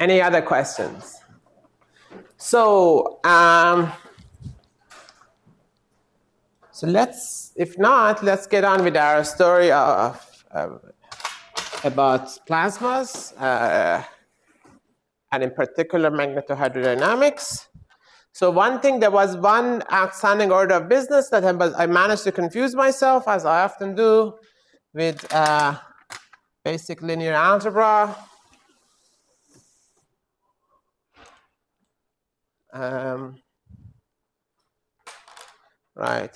Any other questions? So, so if not, let's get on with our story of about plasmas, and in particular magnetohydrodynamics. So one thing, there was one outstanding order of business that I managed to confuse myself, as I often do, with basic linear algebra. Right.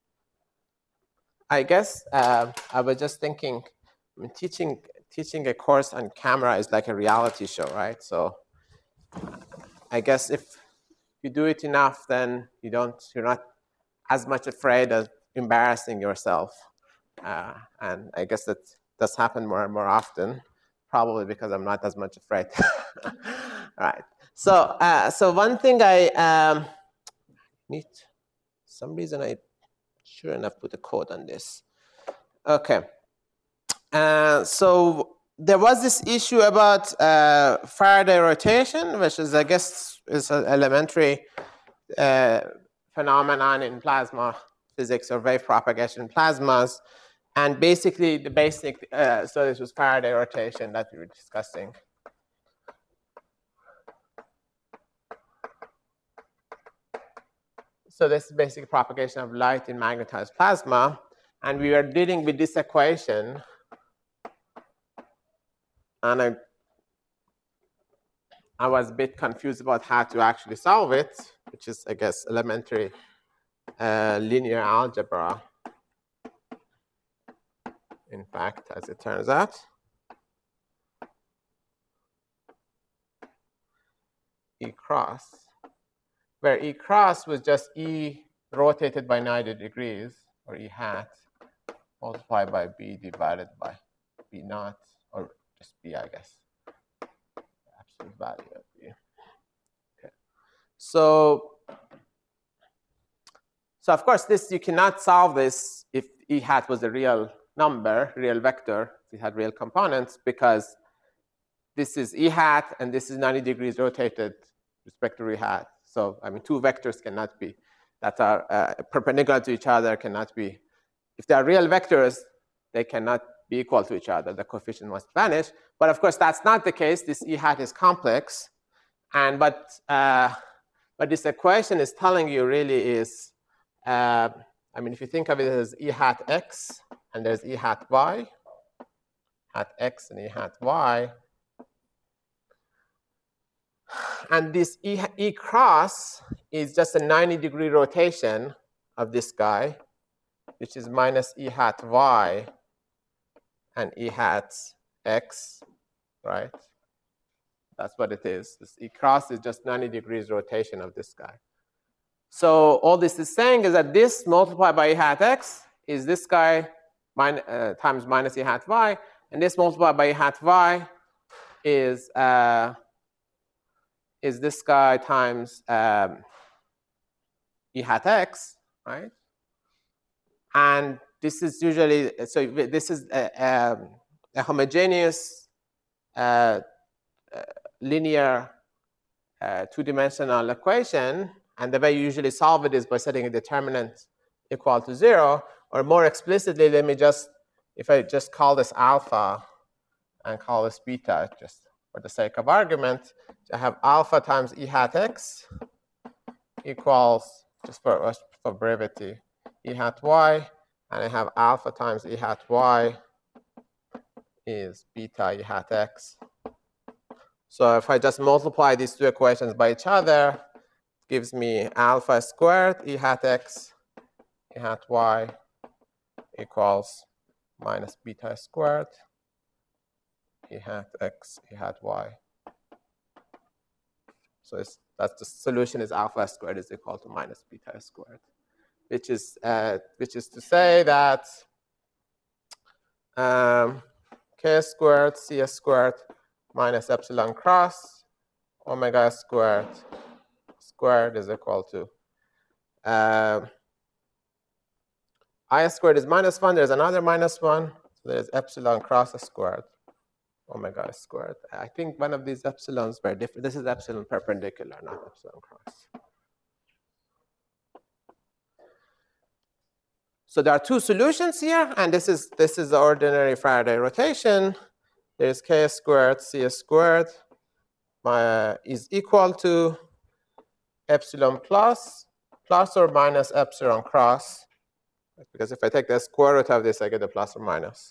I guess I was just thinking, I mean, teaching a course on camera is like a reality show, right? So I guess if you do it enough, then you're not as much afraid of embarrassing yourself. And I guess that does happen more and more often, probably because I'm not as much afraid. All right. So one thing I need, some reason I sure enough put a code on this. Okay. So there was this issue about Faraday rotation, which is, I guess, is an elementary phenomenon in plasma physics or wave propagation in plasmas. And basically, the basic, so this was Faraday rotation that we were discussing. So this is basic propagation of light in magnetized plasma. And we were dealing with this equation. And I was a bit confused about how to actually solve it, which is, I guess, elementary linear algebra, in fact, as it turns out. E cross, where E cross was just E rotated by 90 degrees, or E hat, multiplied by B divided by B naught, or just B, I guess. Absolute value of B. Okay. So of course, this you cannot solve this if E hat was a real number, real vector, if it had real components, because this is E hat and this is 90 degrees rotated respect to E hat. So I mean, two vectors cannot be that are perpendicular to each other cannot be. If they are real vectors, they cannot be equal to each other. The coefficient must vanish. But of course, that's not the case. This E hat is complex, and but this equation is telling you really is. I mean, if you think of it as E hat x, and there's E hat y, hat x and E hat y, and this E cross is just a 90-degree rotation of this guy, which is minus E hat y and E hat x, right? That's what it is. This E cross is just 90 degrees rotation of this guy. So all this is saying is that this multiplied by E hat x is this guy times minus E hat y, and this multiplied by E hat y is this guy times E hat x, right? And this is usually, so this is a homogeneous linear two-dimensional equation. And the way you usually solve it is by setting a determinant equal to 0. Or more explicitly, let me just, if I just call this alpha and call this beta, just for the sake of argument, I have alpha times E hat x equals, just for brevity, E hat y. And I have alpha times E hat y is beta E hat x. So if I just multiply these two equations by each other, gives me alpha squared E hat x, E hat y equals minus beta squared E hat x, E hat y. So that's the solution is alpha squared is equal to minus beta squared, which is to say that k squared c squared minus epsilon cross omega squared is equal to I squared is minus 1. There's another minus 1. So there's epsilon cross squared omega squared. I think one of these epsilons were different. This is epsilon perpendicular, not epsilon cross. So there are two solutions here, and this is the ordinary Faraday rotation. There's k squared, c squared is equal to epsilon plus or minus epsilon cross. Because if I take the square root of this, I get a plus or minus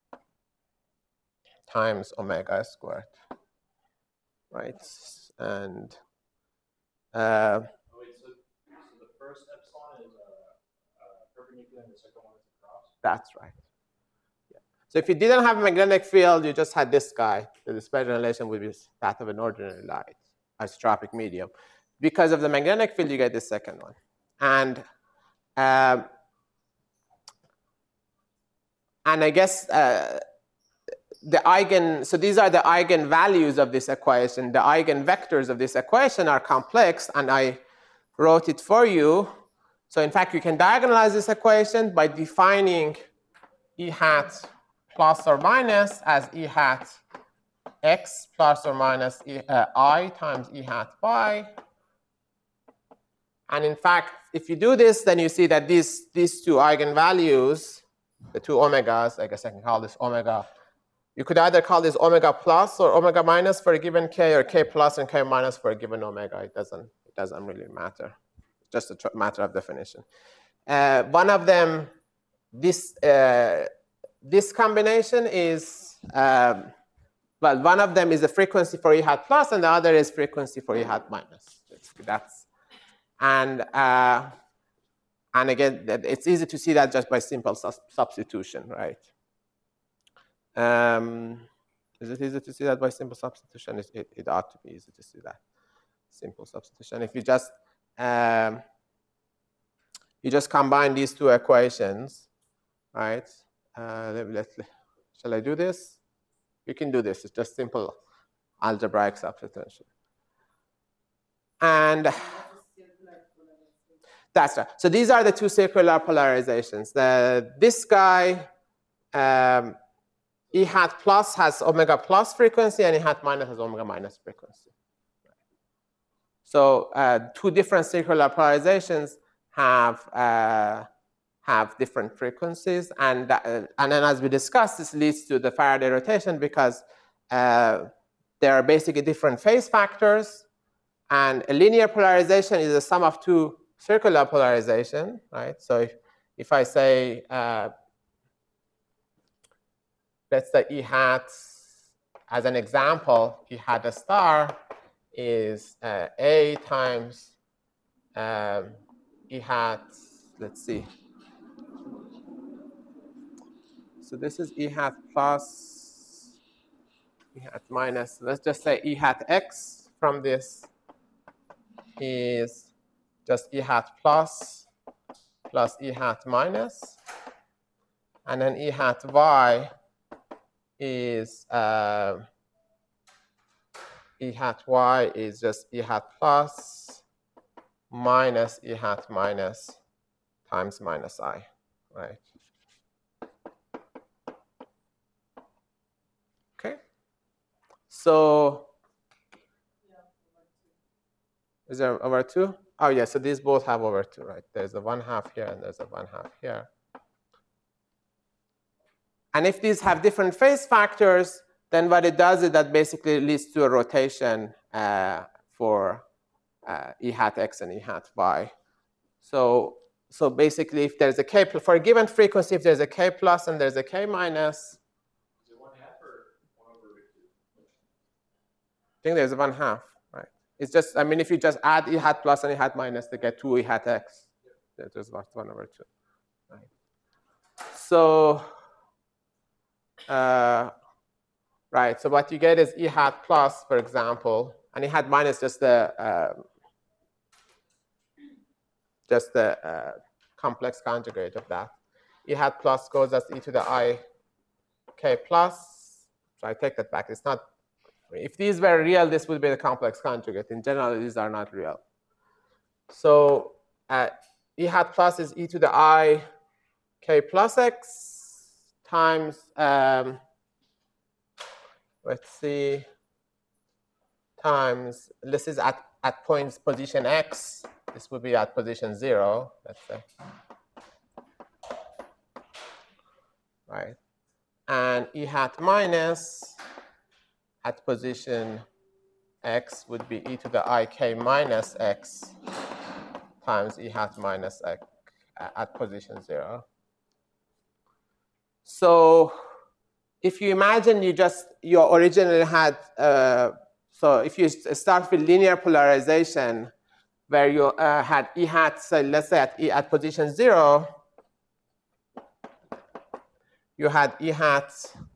times omega squared, right? And wait, so the first epsilon is perpendicular and the second one is a cross? That's right. Yeah. So if you didn't have a magnetic field, you just had this guy, the dispersion relation would be that of an ordinary light, isotropic medium. Because of the magnetic field, you get the second one. And I guess so these are the eigenvalues of this equation. The eigenvectors of this equation are complex, and I wrote it for you. So in fact, you can diagonalize this equation by defining E hat plus or minus as E hat x plus or minus I times E hat y. And in fact, if you do this, then you see that these two eigenvalues, the two omegas, I guess I can call this omega. You could either call this omega plus or omega minus for a given k, or k plus and k minus for a given omega. It doesn't really matter. It's just a matter of definition. One of them, this combination is, one of them is a frequency for E hat plus, and the other is frequency for E hat minus. And again, it's easy to see that just by simple substitution, right? Is it easy to see that by simple substitution? It ought to be easy to see that. Simple substitution. If you just combine these two equations, right? Shall I do this? You can do this. It's just simple algebraic substitution. And that's right. So these are the two circular polarizations. This guy, E hat plus has omega plus frequency, and E hat minus has omega minus frequency. So two different circular polarizations have different frequencies, and then as we discussed, this leads to the Faraday rotation because there are basically different phase factors, and a linear polarization is the sum of two circular polarization, right? So if I say, let's say E hat, as an example, E hat a star is A times E hat, let's see. So this is E hat plus, E hat minus. Let's just say E hat x from this is just E hat plus E hat minus. And then E hat y is E hat y is just E hat plus minus E hat minus times minus I, right? Okay. So is there over 2? Oh, yeah, so these both have over 2, right? There's a 1/2 here and there's a 1/2 here. And if these have different phase factors, then what it does is that basically leads to a rotation for E hat x and E hat y. So basically, if there's a k, for a given frequency, if there's a k plus and there's a k minus. Is it 1/2 or 1/2? I think there's a 1/2, right? It's just, I mean, if you just add E hat plus and E hat minus to get 2 E hat x, there's 1/2, right? So, right, so what you get is E hat plus, for example, and E hat minus just the complex conjugate of that. E hat plus goes as e to the I k plus. So I take that back. It's not, if these were real, this would be the complex conjugate. In general, these are not real. So E hat plus is e to the I k plus x times, let's see, times, this is at points position x. This would be at position 0, let's say. Right. And e hat minus at position x would be e to the ik minus x times e hat minus x at position 0. So if you imagine you originally had, so if you start with linear polarization where you had e hat, so let's say at position 0, you had e hat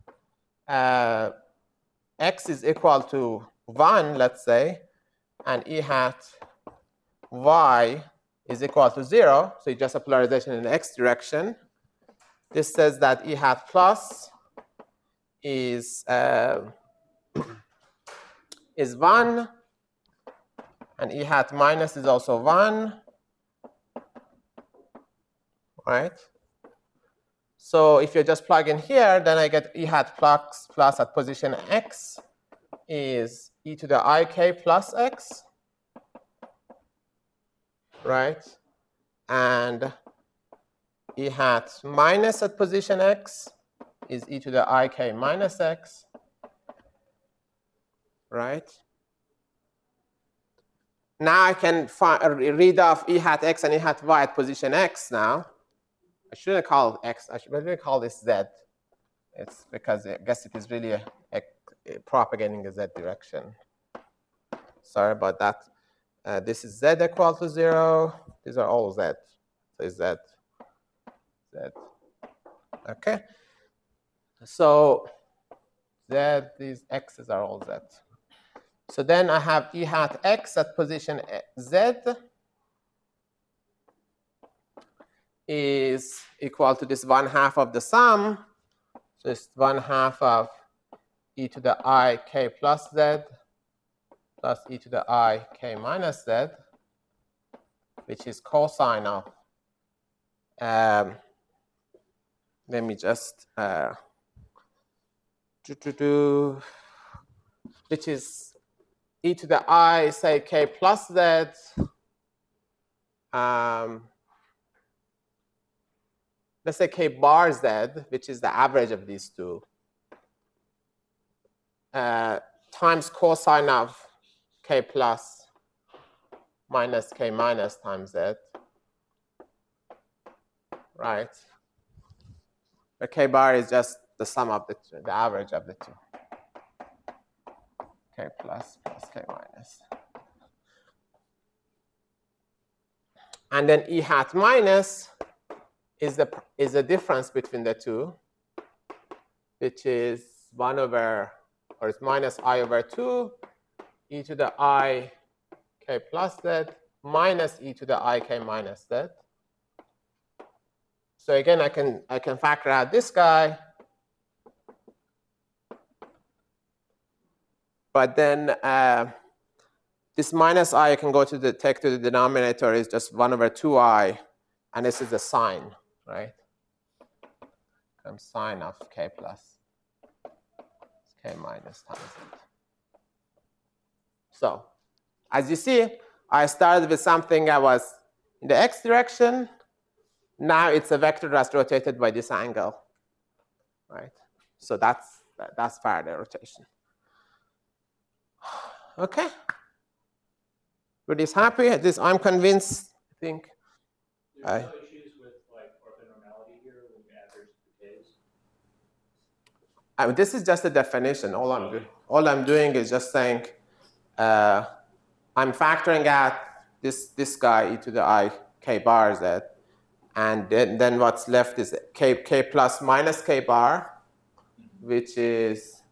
x is equal to 1, let's say, and e hat y is equal to 0. So it's just a polarization in the x direction. This says that e hat plus is 1, and e hat minus is also 1, right? So if you just plug in here, then I get e hat plus at position x is e to the ik plus x, right? And e hat minus at position x is e to the ik minus x, right? Now I can read off e hat x and e hat y at position x now. I shouldn't call x, I should really call this z. It's because I guess it is really propagating the z direction. Sorry about that. This is z equal to 0. These are all z. So it's z. Okay. So z, these x's are all z. So then I have e hat x at position z is equal to this 1/2 of the sum. So it's 1/2 of e to the ik plus z plus e to the ik minus z, which is cosine of, let me just, which is e to the I, say, k plus z, let's say k bar z, which is the average of these two, times cosine of k plus minus k minus times z, right? The k bar is just the sum of the two, the average of the two. K plus k minus. And then e hat minus is the difference between the two, which is 1 over, or it's minus I over 2 e to the I k plus z minus e to the I k minus z. So again, I can factor out this guy, but then this minus I can go to the take to the denominator is just 1 over 2i, and this is the sign, right? Comes sine of k plus k minus times it. So as you see, I started with something that was in the x direction. Now it's a vector that's rotated by this angle, right? So that's Faraday rotation. Okay. Everybody's happy? I'm convinced. I think. There's no issues with like orthonormality here when you average the k's. I mean, this is just a definition. All I'm doing is just saying I'm factoring out this guy e to the I k bar z, and then what's left is k plus minus k bar, which is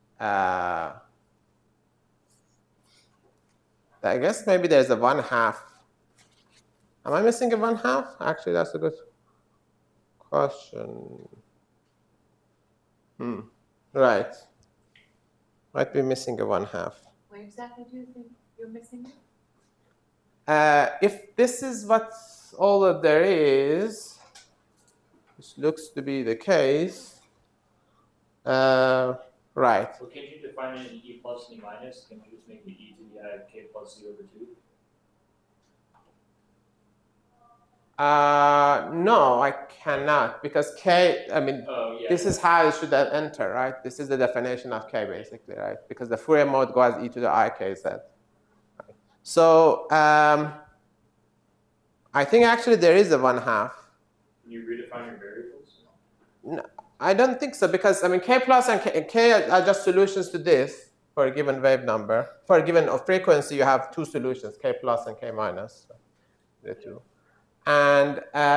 I guess maybe there's a 1/2. Am I missing a 1/2? Actually, that's a good question. Right. Might be missing a 1/2. Where exactly do you think you're missing it? If this is what's all that there is, which looks to be the case, Right. Well, can't you define it in e plus and e minus? Can you just make it e to the I of k plus z over 2? No, I cannot, because k, I mean, Oh, yeah. this is how it should enter, right? This is the definition of k, basically, right? Because the Fourier mode goes e to the I k z. Right. So I think actually there is a 1/2. Can you redefine your variables? No, I don't think so, because I mean k plus and k are just solutions to this for a given wave number. For a given frequency, you have two solutions, k plus and k minus, the two. And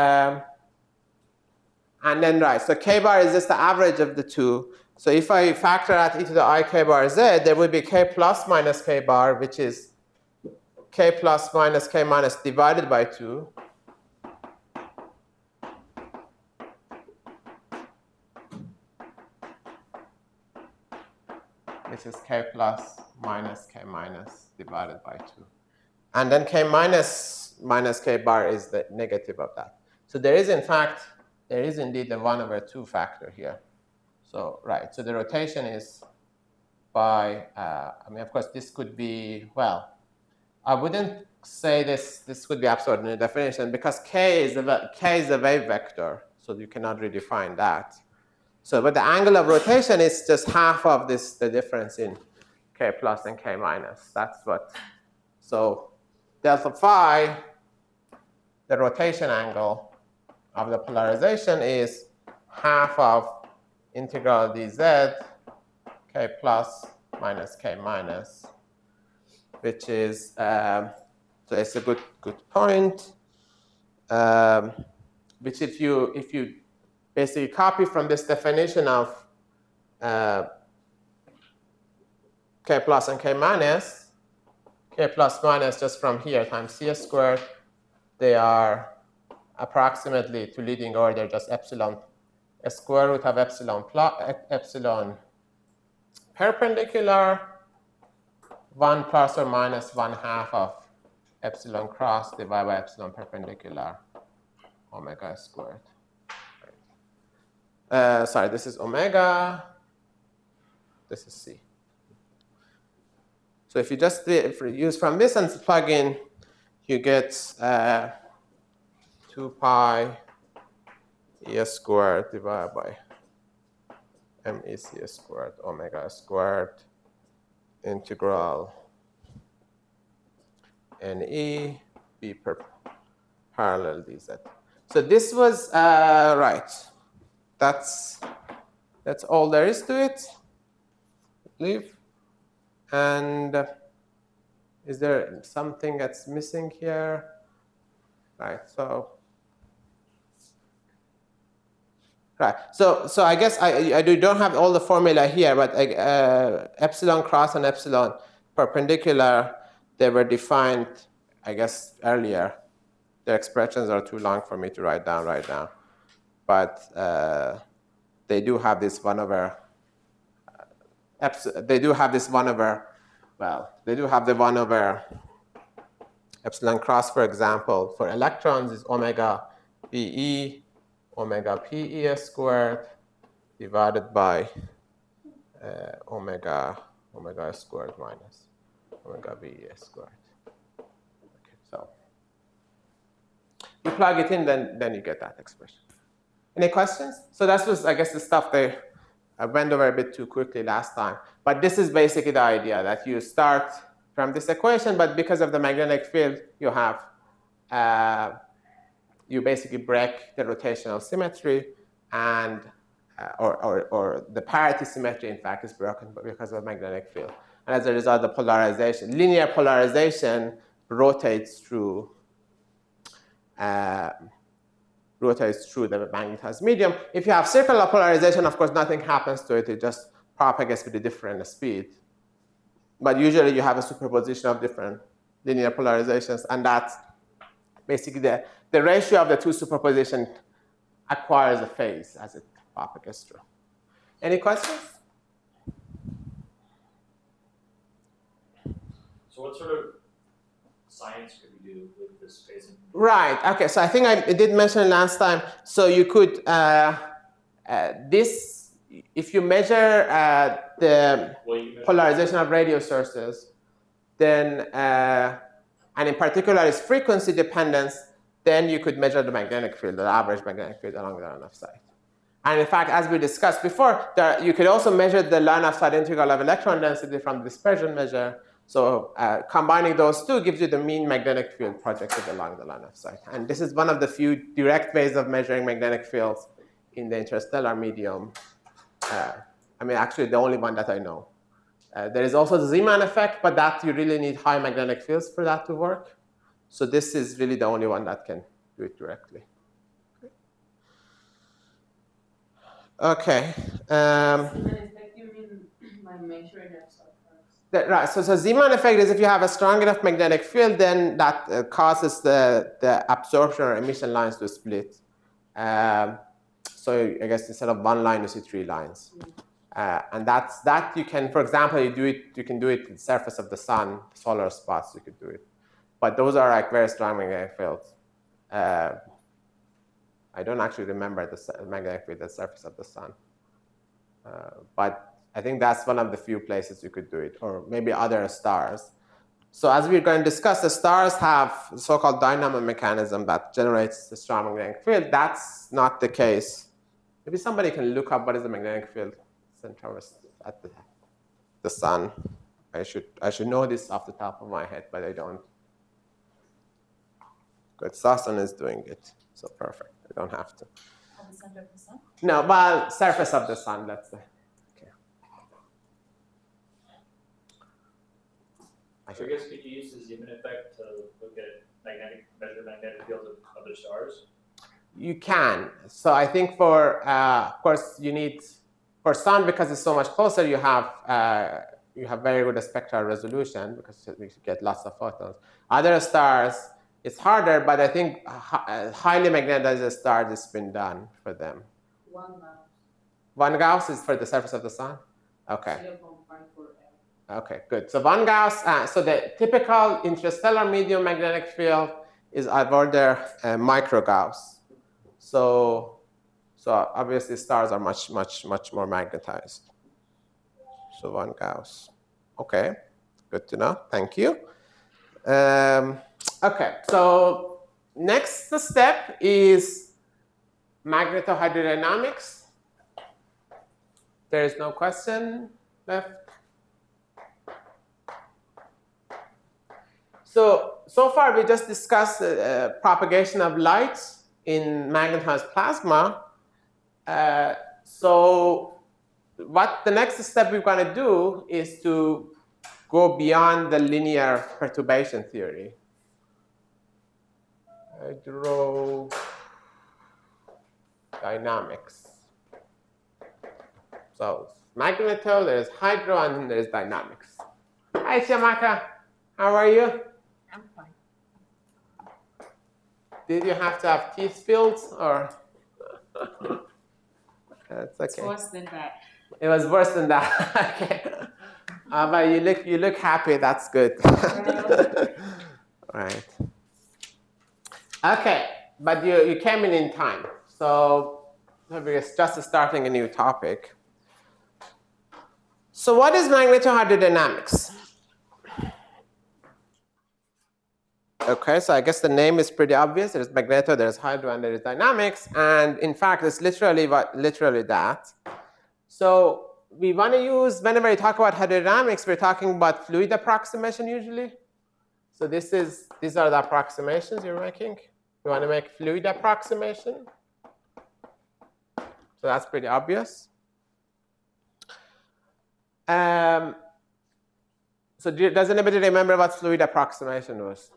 then, right, so k bar is just the average of the two. So if I factor out e to the I k bar z, there will be k plus minus k bar, which is k plus minus k minus divided by 2. Which is k plus minus k minus divided by 2. And then k minus minus k bar is the negative of that. So there is, in fact, there is indeed a 1/2 factor here. So, right, so the rotation is by, I mean, of course, this could be, well, I wouldn't say this could be absurd in the definition, because k is a wave vector, so you cannot redefine that. So, but the angle of rotation is just half of this, the difference in k plus and k minus. That's what, so delta phi, the rotation angle of the polarization, is half of integral dz k plus minus k minus, which is, so it's a good point, which if you basically copy from this definition of k plus and k minus just from here times c squared, they are approximately, to leading order, just epsilon, a square root of epsilon perpendicular, 1 plus or minus 1/2 of epsilon cross divided by epsilon perpendicular omega squared. Sorry, this is omega, this is c. So if you just use from this and plug in, you get 2 pi e squared divided by mec squared omega squared integral ne b per parallel dz. So this was right. That's all there is to it, I believe. And is there something that's missing here? Right. So I guess I don't have all the formula here, but epsilon cross and epsilon perpendicular, they were defined, I guess, earlier. The expressions are too long for me to write down right now. But they do have this 1/, they do have this 1/, well, they do have the 1/, epsilon cross, for example, for electrons is omega be omega pe squared divided by omega squared minus omega be squared. Okay, so you plug it in, then you get that expression. Any questions? So that was, I guess, the stuff I went over a bit too quickly last time. But this is basically the idea, that you start from this equation, but because of the magnetic field, you have, you basically break the rotational symmetry, and or the parity symmetry, in fact, is broken because of the magnetic field. And as a result, the polarization, linear polarization, rotates through the magnetized medium. If you have circular polarization, of course, nothing happens to it. It just propagates with a different speed. But usually, you have a superposition of different linear polarizations, and that's basically the ratio of the two superposition acquires a phase as it propagates through. Any questions? So what sort of science could we do with this phasing? Right. Okay. So I think I did mention last time. So you could if you measure the Well, you measure polarization of radio sources, then, and in particular its frequency dependence, then you could measure the magnetic field, the average magnetic field along the line of sight. And in fact, as we discussed before, you could also measure the line of sight integral of electron density from the dispersion measure. So combining those two gives you the mean magnetic field projected along the line of sight. And this is one of the few direct ways of measuring magnetic fields in the interstellar medium. I mean, actually, the only one that I know. There is also the Zeeman effect, but that you really need high magnetic fields for that to work. So this is really the only one that can do it directly. Okay. You mean by measuring yourself first? Right. So Zeeman effect is if you have a strong enough magnetic field, then that causes the absorption or emission lines to split. So I guess instead of one line, you see three lines. And that you can, for example, you can do it to the surface of the sun, solar spots, you could do it. But those are like very strong magnetic fields. I don't actually remember the magnetic field at the surface of the sun. But I think that's one of the few places you could do it, or maybe other stars. So as we're going to discuss, the stars have a so-called dynamo mechanism that generates the strong magnetic field. That's not the case. Maybe somebody can look up what is the magnetic field at the sun. I should know this off the top of my head, but I don't. Good, Sasan is doing it, so perfect. I don't have to. At the center of the sun? No, well, surface of the sun, let's say. Okay. So I guess could you use the Zeeman effect to look at measure magnetic fields of other stars? You can. So I think for, of course, you need, for sun, because it's so much closer, you have very good spectral resolution because you get lots of photons. Other stars, it's harder, but I think highly magnetized stars has been done for them. 1 Gauss. 1 Gauss is for the surface of the sun? Okay. 0.54 Okay, good. So 1 Gauss, so the typical interstellar medium magnetic field is of order micro Gauss. So obviously stars are much more magnetized. So 1 Gauss. Okay, good to know. Thank you. Okay, so next step is magnetohydrodynamics. There is no question left. So far we just discussed propagation of light in magnetized plasma. So what the next step we're going to do is to go beyond the linear perturbation theory. Hydrodynamics. So magneto, there's hydro, and then there's dynamics. Hi, Shamaka. How are you? I'm fine. Did you have to have teeth filled, or? That's okay. It's worse than that. It was worse than that. Okay. But you look happy. That's good. Right. Okay, but you came in time, so we're just starting a new topic. So what is magnetohydrodynamics? Okay, so I guess the name is pretty obvious. There's magneto, there's hydro, and there is dynamics. And in fact, it's literally that. So we want to use, whenever we talk about hydrodynamics, we're talking about fluid approximation usually. So these are the approximations you're making. You want to make fluid approximation. So that's pretty obvious. So does anybody remember what fluid approximation was?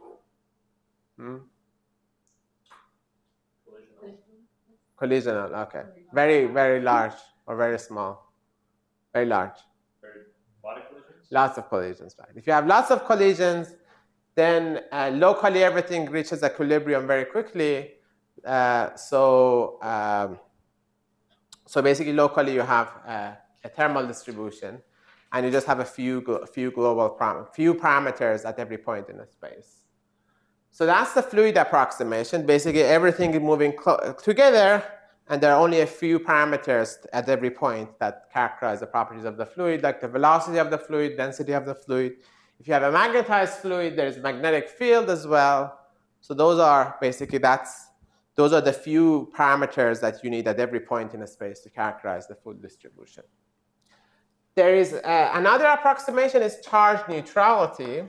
Collisional, okay. Very, very large or very small? Very large. Very lot of collisions? Lots of collisions, right? If you have lots of collisions, then locally everything reaches equilibrium very quickly. So basically locally you have a thermal distribution, and you just have a few parameters at every point in a space. So that's the fluid approximation. Basically everything is moving together, And there are only a few parameters at every point that characterize the properties of the fluid, like the velocity of the fluid, density of the fluid. If you have a magnetized fluid, there's a magnetic field as well. So those are basically, those are the few parameters that you need at every point in a space to characterize the full distribution. There is another approximation is charge neutrality.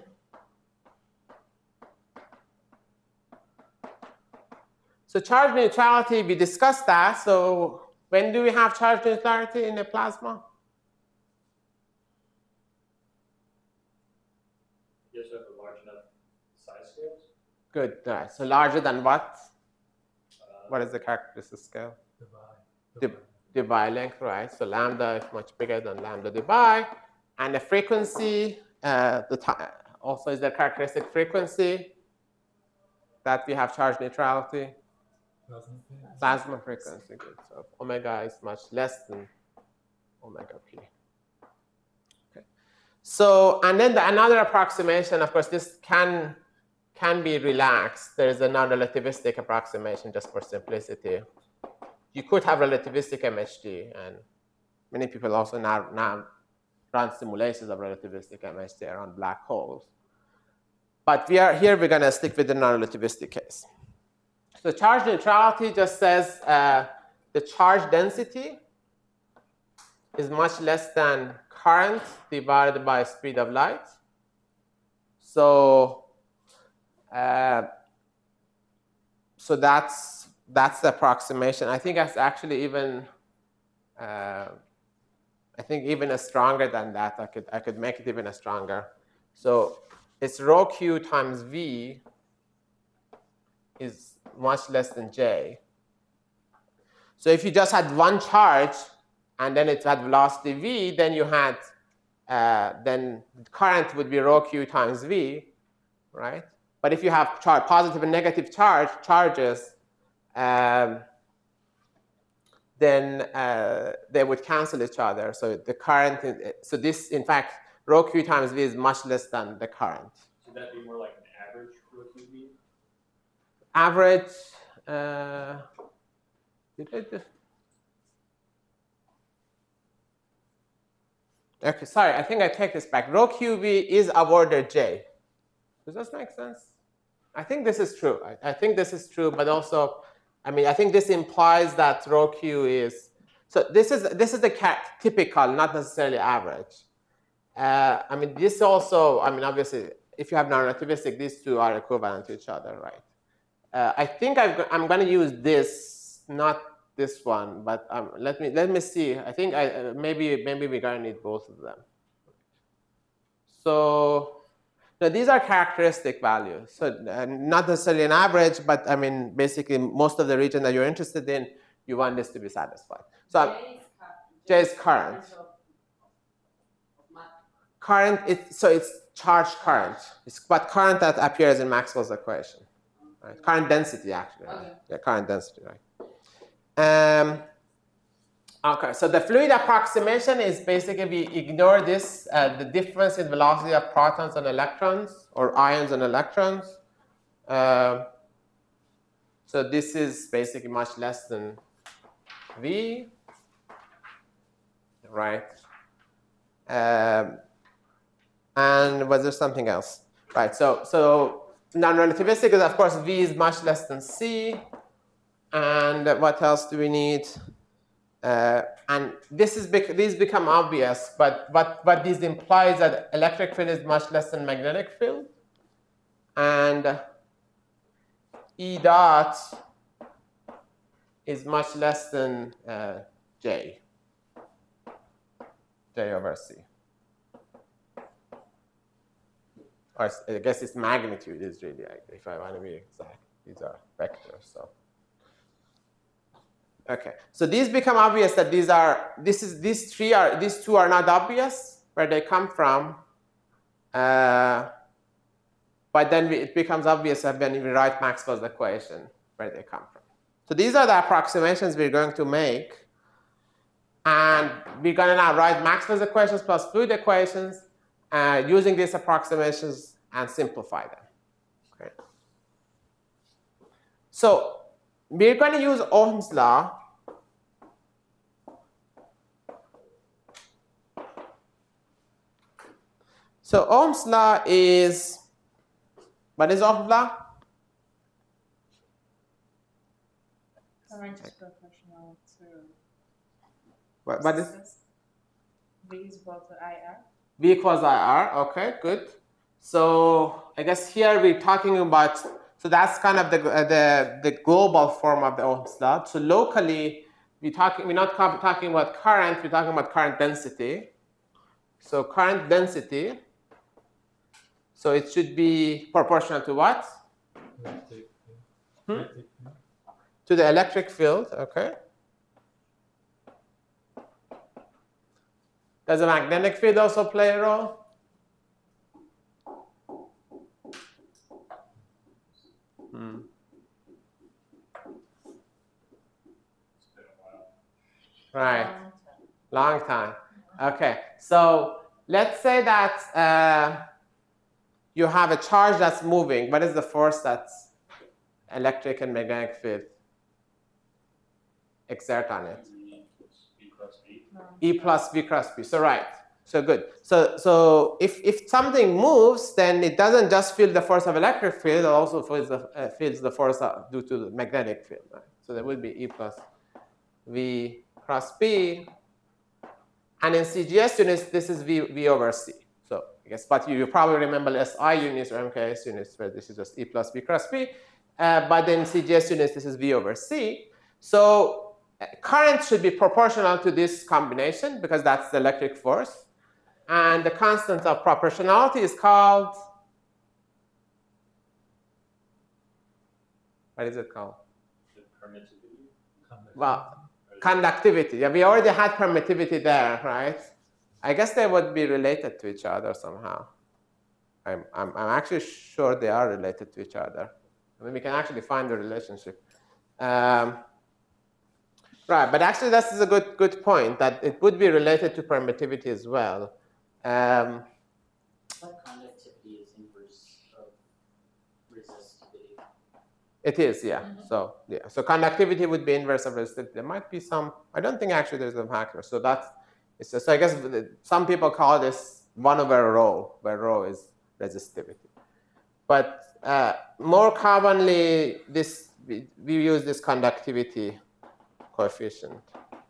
So charge neutrality, we discussed that. So when do we have charge neutrality in a plasma? You just have a large enough size scales? Good. All right. So larger than what? What is the characteristic scale? Debye length, right? So lambda is much bigger than lambda debye. And the frequency, also is the characteristic frequency that we have charge neutrality? Plasma frequency, good. So omega is much less than omega p. Okay. So, and then another approximation, of course, this can be relaxed. There is a non-relativistic approximation just for simplicity. You could have relativistic MHD, and many people also now run simulations of relativistic MHD around black holes. But we're going to stick with the non-relativistic case. So charge neutrality just says the charge density is much less than current divided by speed of light. So so that's the approximation. I think that's actually even stronger than that. I could make it even stronger. So it's rho q times v is much less than j. So if you just had one charge and then it had velocity v, then you had then current would be rho q times v, right? But if you have positive and negative charges, then they would cancel each other. So the current, so this, in fact, rho q times v is much less than the current. Should that be more like an average rho q v? Average, okay, sorry, I think I take this back. Rho qv is of order j. Does this make sense? I think this is true. I think this is true, but also, I mean, I think this implies that rho q is, so this is the typical, not necessarily average. I mean, this also, I mean, obviously, if you have non-relativistic, these two are equivalent to each other, right? I think I'm going to use this, not this one, but let me see. I think maybe we're going to need both of them. So now these are characteristic values. So not necessarily an average, but I mean, basically, most of the region that you're interested in, you want this to be satisfied. So J is current. Current, so it's charged current. It's but current that appears in Maxwell's equation. Right? Current density, actually. Right? Okay. Yeah, current density, right? Okay, so the fluid approximation is basically we ignore this, the difference in velocity of protons and electrons, or ions and electrons. So this is basically much less than V, right? And was there something else? Right, so non-relativistic is, of course, V is much less than C. And what else do we need? And these become obvious, but what this implies that electric field is much less than magnetic field. And E dot is much less than J over C. Or I guess its magnitude is really, if I want to be exact, these are vectors. So, okay. So these become obvious that these two are not obvious where they come from. But then it becomes obvious that when we write Maxwell's equation where they come from. So these are the approximations we're going to make. And we're going to now write Maxwell's equations plus fluid equations using these approximations and simplify them. Okay. So we're going to use Ohm's law So Ohm's law is, what is Ohm's law? Current is proportional to. What is? V is equal to IR. V equals IR, okay, good. So I guess here we're talking about, so that's kind of the global form of the Ohm's law. So locally, we're not talking about current, we're talking about current density. So current density, so it should be proportional to what? To the electric field, okay. Does the magnetic field also play a role? Right, long time. Okay, so let's say that you have a charge that's moving. What is the force that's electric and magnetic field exert on it? E plus V cross B. So right. So good. So if something moves, then it doesn't just feel the force of electric field, it also feels the force due to the magnetic field. Right? So there will be E plus V cross B. And in CGS units, this is V over C. So I guess, but you probably remember SI units or MKS units where this is just E plus V cross B. But in CGS units, this is V over C. So current should be proportional to this combination because that's the electric force. And the constant of proportionality is called, what is it called? Permittivity. Well, conductivity. Yeah, we already had permittivity there, right? I guess they would be related to each other somehow. I'm actually sure they are related to each other. I mean, we can actually find the relationship. Right, but actually this is a good point that it would be related to permittivity as well. But conductivity is inverse of resistivity. It is, yeah. So yeah, so conductivity would be inverse of resistivity. There might be some. I don't think actually there's a factor. So that's it's just, so I guess some people call this 1 over rho, where rho is resistivity. But more commonly, we use this conductivity coefficient,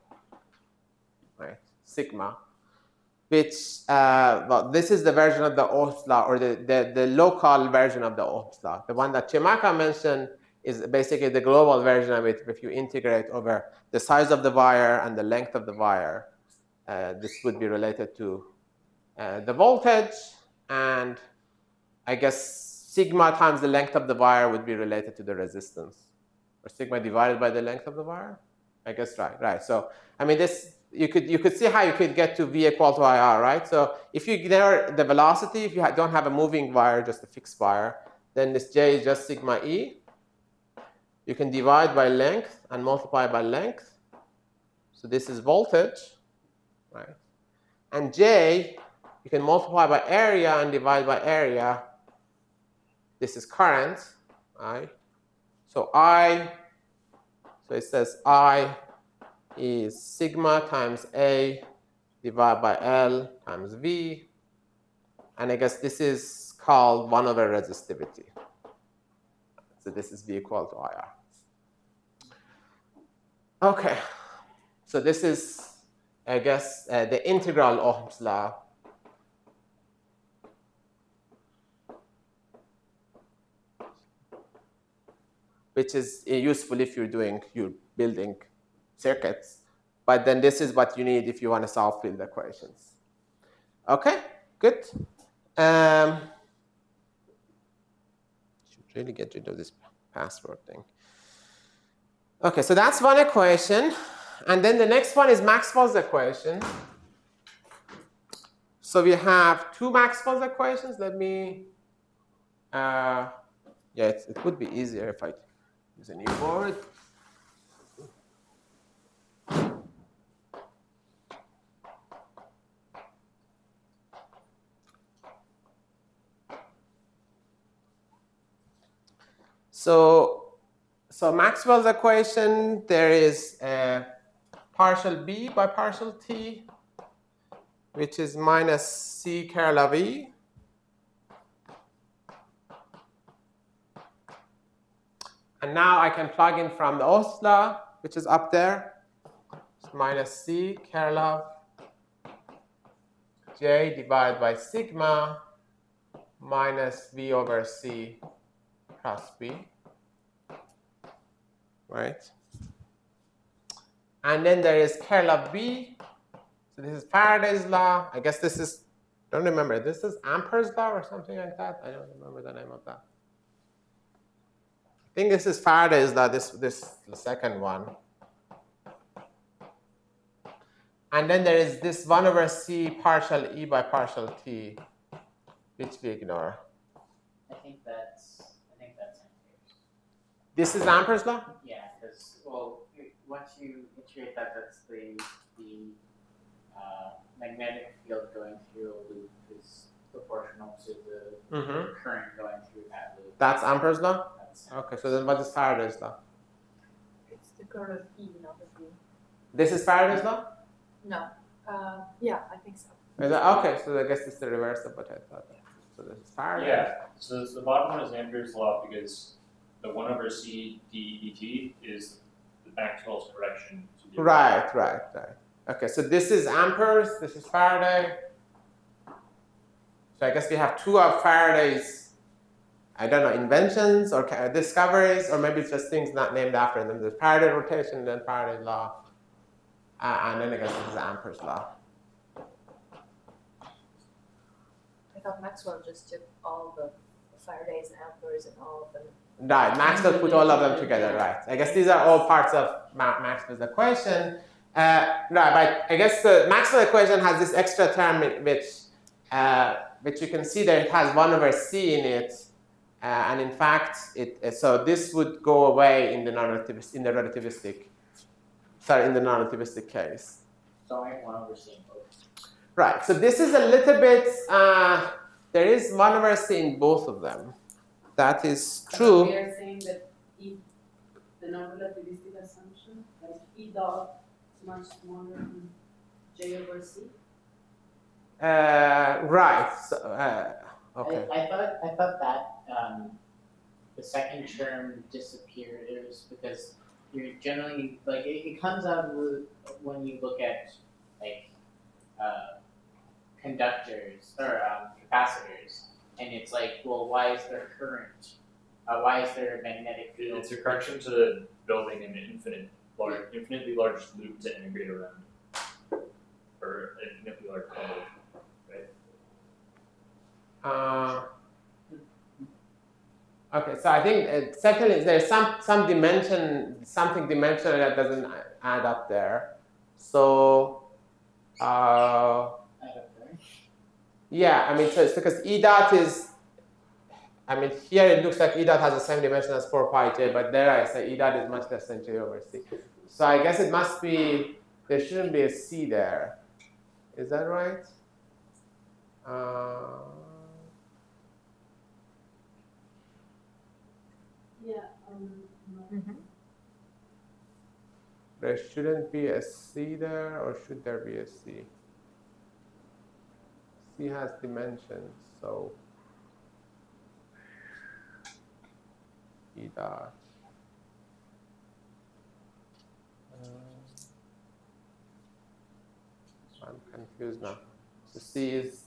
right? Sigma, which well, this is the version of the Ohm's law, or the local version of the Ohm's law. The one that Chimaka mentioned is basically the global version of it. If you integrate over the size of the wire and the length of the wire, this would be related to the voltage, and I guess sigma times the length of the wire would be related to the resistance, or sigma divided by the length of the wire. I guess right. So I mean, this you could see how you could get to V equal to IR, right? So if you ignore the velocity, if you don't have a moving wire, just a fixed wire, then this J is just sigma E. You can divide by length and multiply by length. So this is voltage, right? And J, you can multiply by area and divide by area. This is current, right? So I, so it says I is sigma times A divided by L times V. And I guess this is called 1 over resistivity. So this is V equal to IR. Okay, so this is, I guess, the integral Ohm's law. Which is useful if you're building circuits. But then this is what you need if you want to solve field equations. Okay, good. Should really get rid of this password thing. Okay, so that's one equation. And then the next one is Maxwell's equation. So we have 2 Maxwell's equations. Let me, yeah, it would be easier if I use a new board. So Maxwell's equation, there is a partial B by partial T, which is minus C curl of E And now I can plug in from the Ohm's law, which is up there. It's minus C curl of J divided by sigma minus V over C cross B. Right? And then there is curl of B. So this is Faraday's law. I guess this is, don't remember, this is Ampere's law or something like that. I don't remember the name of that. I think this is Faraday's law, this the second one. And then there is this 1 over C partial E by partial T, which we ignore. I think that's Ampere's. This is Ampere's law? Yeah, because, well, once you integrate that, that's the magnetic field going through a loop is proportional to the current going through that loop. That's Ampere's law? That's Okay, so then what is Faraday's law? It's the curl of E, not of V. This is Faraday's law? No. Yeah, I think so. Is that, okay, so I guess it's the reverse of what I thought. So this is Faraday. Yeah, so the bottom one is Ampere's law because the 1 over C dt is the Maxwell's correction to the Right. Okay, so this is Ampere's, this is Faraday. So I guess we have two of Faraday's, I don't know, inventions or discoveries, or maybe it's just things not named after them. There's Faraday rotation, then Faraday's law. And then I guess this is Ampere's law. I thought Maxwell just took all the Faraday's and Ampere's and all of them. Right, Maxwell put all of them together, right. I guess these are all parts of Maxwell's equation. Right, but I guess the Maxwell equation has this extra term which you can see that it has 1 over C in it. And in fact, so this would go away in the non-relativistic case. So I have 1 over C in both. Right, so this is a little bit, there is 1 over C in both of them. That is true. We are saying that if the non-relativistic assumption, like E dot is much smaller than J over C. Right, so, okay. I thought that the second term disappeared. It was because you're generally like it comes out when you look at like conductors or capacitors, and it's like, well, why is there current? Why is there a magnetic field? It's a correction to building an infinitely large loop to integrate around, or an infinitely large convolution, right? Okay, so I think secondly, there's some dimension, something dimensional that doesn't add up there. So, yeah, I mean, so it's because E dot is, I mean, here it looks like E dot has the same dimension as 4 pi j, but there I say E dot is much less than j over c. So I guess it must be, there shouldn't be a c there. Is that right? Yeah. There shouldn't be a c there, or should there be a c? C has dimensions, so E dot. I'm confused now. So C is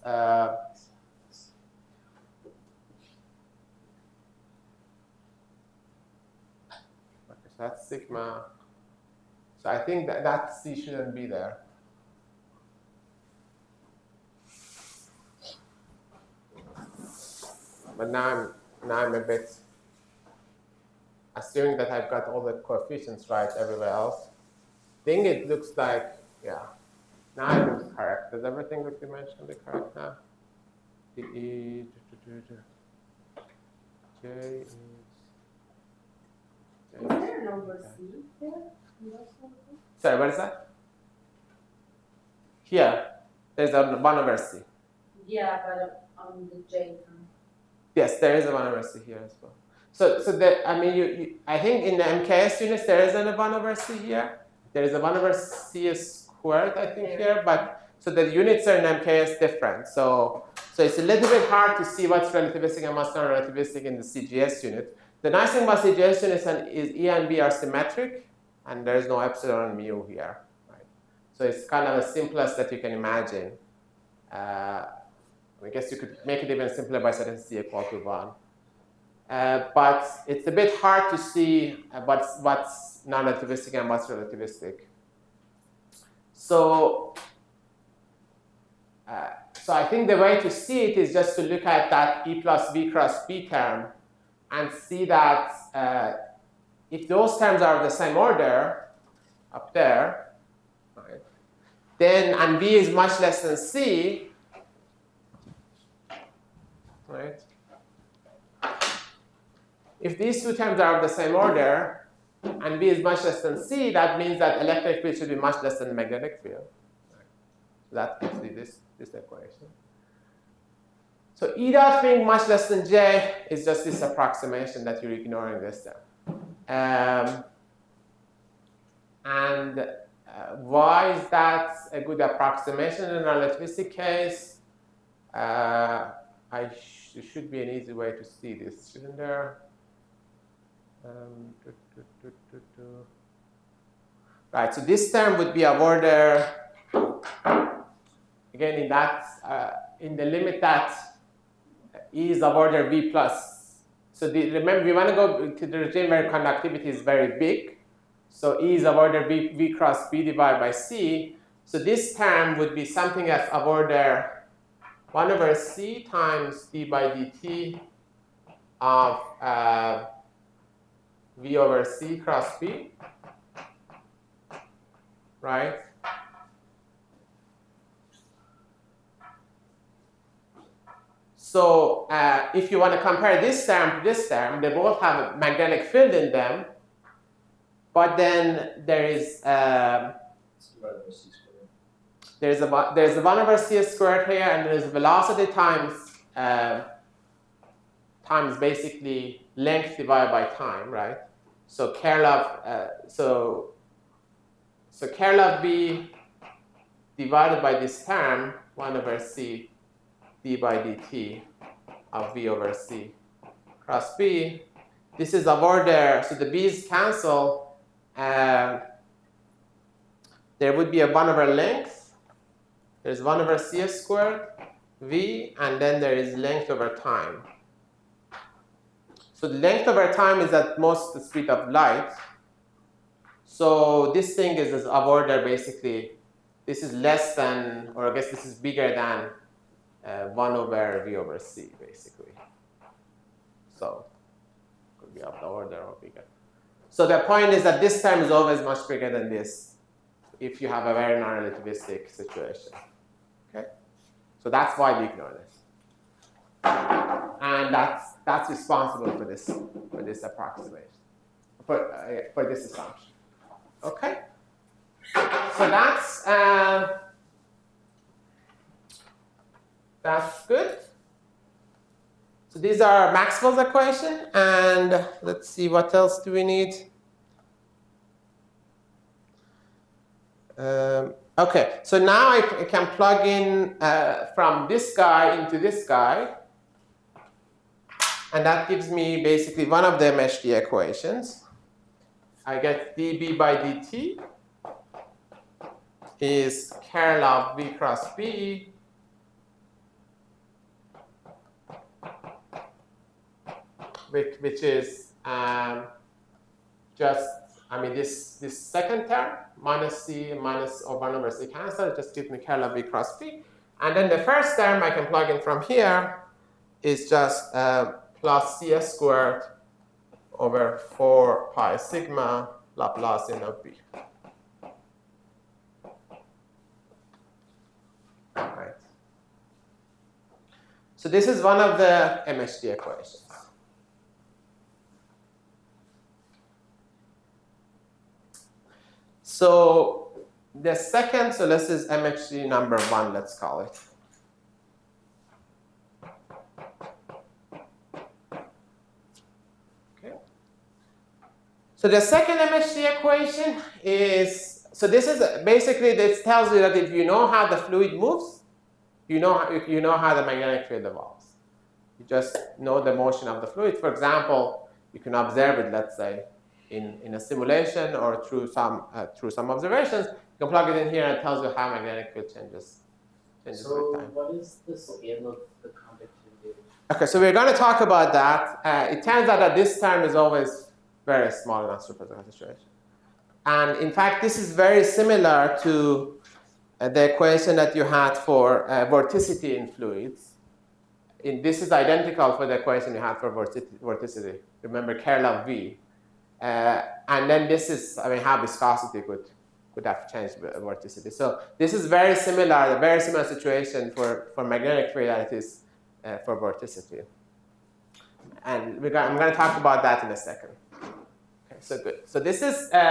okay, so that's sigma. So I think that C shouldn't be there. But now I'm a bit assuming that I've got all the coefficients right everywhere else. I think it looks like, yeah. Now it looks correct. Does everything look dimensionally correct now? J is. Is there an over C there? Sorry, what is that? Here, there's a 1 over C. Yeah, but on the J term. Yes, there is a 1 over C here as well. So I mean, I think in the MKS units there isn't a 1 over C here. There is a 1 over C squared, I think, here. But so the units are in MKS different. So it's a little bit hard to see what's relativistic and what's not relativistic in the CGS unit. The nice thing about situation is E and B are symmetric, and there's no epsilon mu here. Right? So it's kind of the simplest that you can imagine. I guess you could make it even simpler by setting C equal to 1. But it's a bit hard to see what's non-relativistic and what's relativistic. So I think the way to see it is just to look at that E plus V cross B term and see that if those terms are of the same order up there, right, then, and V is much less than C, right? If these two terms are of the same order and V is much less than C, that means that electric field should be much less than the magnetic field. Right? So that gives me this equation. So E dot being much less than J is just this approximation that you're ignoring this term. Why is that a good approximation in a relativistic case? There should be an easy way to see this, shouldn't there? Right, so this term would be of order, again, in the limit that E is of order V plus. So remember, we want to go to the regime where conductivity is very big. So E is of order V cross B divided by C. So this term would be something that's of order 1 over C times d by dt of V over C cross B, right? So if you want to compare this term to this term, they both have a magnetic field in them, but then there is there's a 1 over c squared here, and there's velocity times basically length divided by time, right? So curl of B divided by this term 1 over c d by dt of V over C cross B. This is of order, so the B's cancel. There would be a 1 over length. There's 1 over c squared V, and then there is length over time. So the length over time is at most the speed of light. So this thing is of order basically, this is less than, or I guess this is bigger than 1 over V over C, basically. So it could be of the order or bigger. So the point is that this term is always much bigger than this if you have a very non-relativistic situation. Okay? So that's why we ignore this. And that's responsible for this approximation, for this assumption. Okay? So that's good. So these are Maxwell's equation, and let's see, what else do we need? Okay, so now I can plug in from this guy into this guy, and that gives me basically one of the MHD equations. I get dB by dt is curl of V cross B which is just, this second term, minus C minus or 1 over C cancel, it just gives me curl of V cross B. And then the first term I can plug in from here is just plus CS squared over 4 pi sigma Laplacian of B. Right. So this is one of the MHD equations. So the second, so this is MHD number 1, let's call it. Okay. So the second MHD equation is, so this is basically, this tells you that if you know how the fluid moves, you know how the magnetic field evolves. You just know the motion of the fluid. For example, you can observe it, let's say, in a simulation or through some observations. You can plug it in here and it tells you how magnetic field changes So with time. what is the scale of the conductivity? Okay, so we're going to talk about that. It turns out that this term is always very small in a superposition situation. And in fact, this is very similar to the equation that you had for vorticity in fluids. This is identical for the equation you had for vorticity. Remember, curl of V. And then this is, how viscosity could have changed vorticity. So this is very similar, a very similar situation for magnetic field that it is for vorticity. And I'm going to talk about that in a second. Okay, so good. So this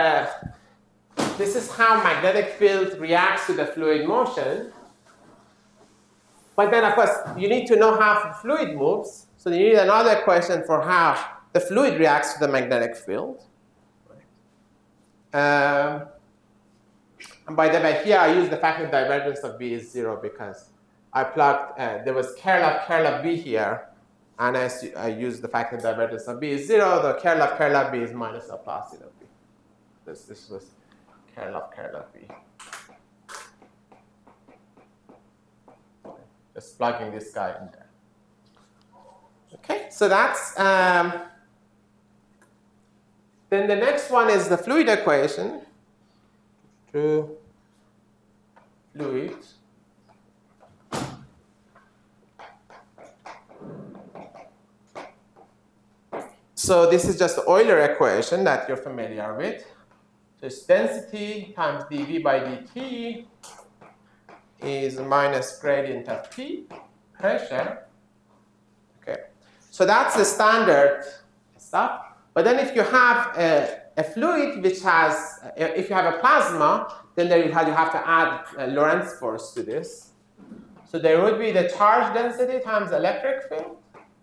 is how magnetic field reacts to the fluid motion. But then, of course, you need to know how the fluid moves. So you need another equation for how the fluid reacts to the magnetic field. And by the way, here I use the fact that divergence of B is 0 because I plugged, there was curl of B here. And I used the fact that divergence of B is 0. The curl of B is minus Laplacian of B. This was curl of B. Just plugging this guy in there. Okay, so that's, then the next one is the fluid equation. True fluid. So this is just the Euler equation that you're familiar with. So it's density times dV by dt is minus gradient of P, pressure. Okay, so that's the standard stuff. But then if you have a fluid which has, if you have a plasma, then you have to add a Lorentz force to this. So there would be the charge density times electric field.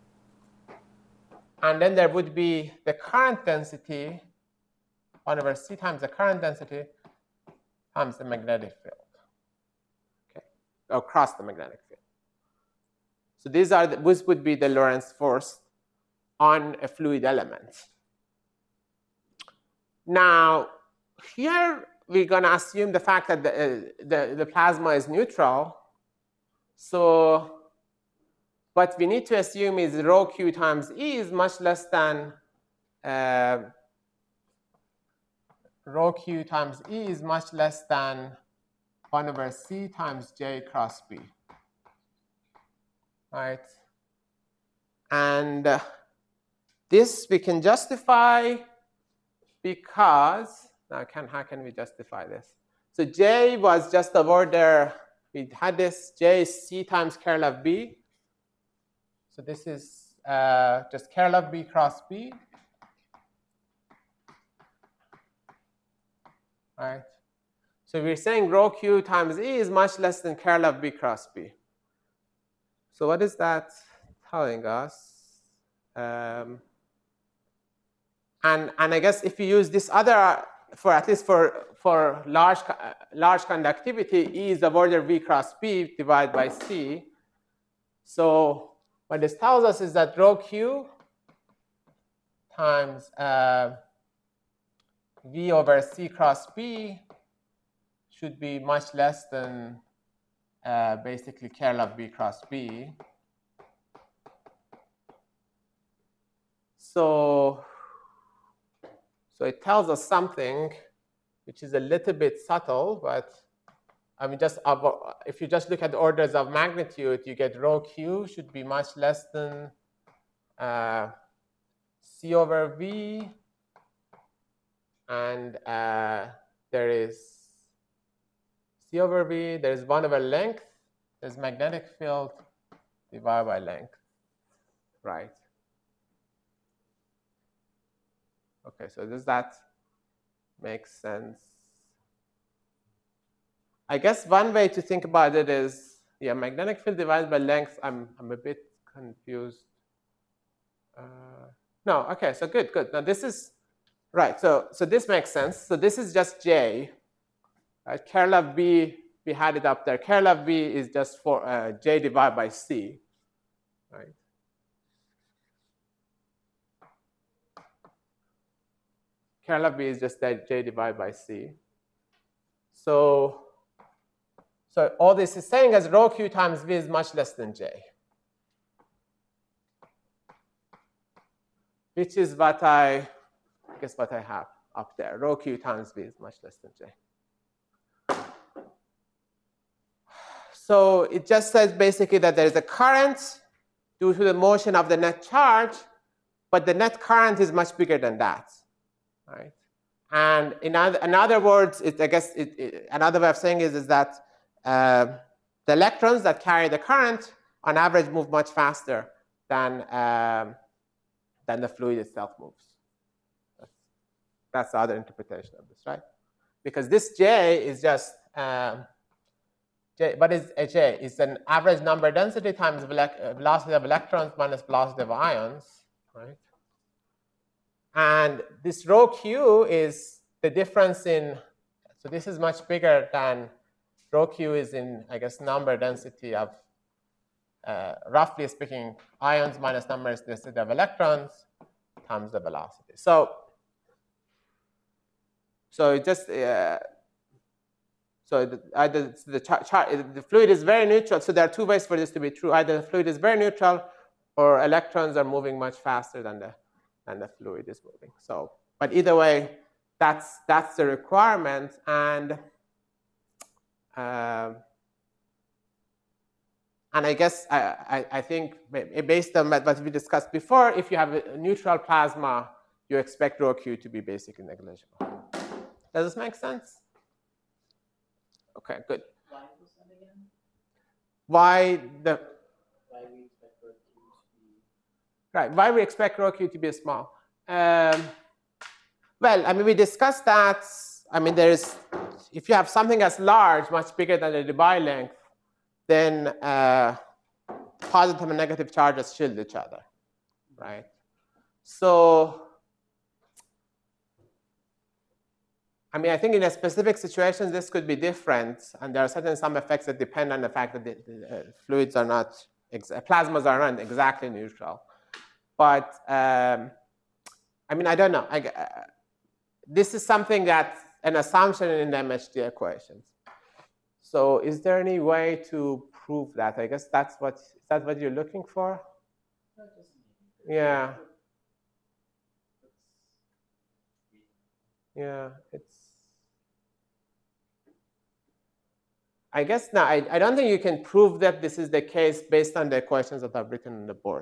And then there would be the current density, 1 over c times the current density times the magnetic field. Okay, across the magnetic field. So this would be the Lorentz force on a fluid element. Now, here we're going to assume the fact that the plasma is neutral. So what we need to assume is rho q times E is much less than rho q times E is much less than 1 over c times j cross B. Right? And this we can justify because, now how can we justify this? So j was just the order, we had this j is c times curl of B. So this is just curl of B cross B. Right? So we're saying rho q times E is much less than curl of B cross B. So what is that telling us? And I guess if you use this other, for at least for large conductivity, E is the order V cross B divided by C. So what this tells us is that rho q times V over C cross B should be much less than basically curl of B cross B. So it tells us something which is a little bit subtle, but if you just look at the orders of magnitude, you get rho q should be much less than C over V, and there is C over V, there's 1 over length, there's magnetic field divided by length, right? Okay, so does that make sense? I guess one way to think about it is, yeah, magnetic field divided by length. I'm a bit confused. No, okay, so good. Now this is right. So this makes sense. So this is just J. Right? Curl of B, we had it up there. Curl of B is just for J divided by C, right? Curl of B is just that J divided by C. So all this is saying is rho Q times V is much less than J, which is what I guess what I have up there. Rho Q times V is much less than J. So it just says basically that there is a current due to the motion of the net charge, but the net current is much bigger than that, right? And in other words, another way of saying is that the electrons that carry the current on average move much faster than the fluid itself moves. That's the other interpretation of this, right? Because this J is just what is a J? It's an average number density times velocity of electrons minus velocity of ions, right? And this rho Q is the difference in, so this is much bigger than rho Q is in, I guess, number density of, roughly speaking, ions minus number density of electrons times the velocity. So it just, either the fluid is very neutral. So there are two ways for this to be true. Either the fluid is very neutral or electrons are moving much faster than the fluid is moving. So, but either way, that's the requirement. And I guess I think based on what we discussed before, if you have a neutral plasma, you expect rho Q to be basically negligible. Does this make sense? Okay, good. Why was that again? Why we expect rho Q to be... Right, why we expect rho Q to be small? Well, I mean, we discussed that. I mean, if you have something as large, much bigger than the Debye length, then positive and negative charges shield each other, right? So, I mean, I think in a specific situation, this could be different. And there are some effects that depend on the fact that the fluids are not, plasmas are not exactly neutral. But, I mean, I don't know. This is something that's an assumption in the MHD equations. So is there any way to prove that? I guess is that what you're looking for? Yeah. Yeah, I guess now, I don't think you can prove that this is the case based on the equations that are written on the board.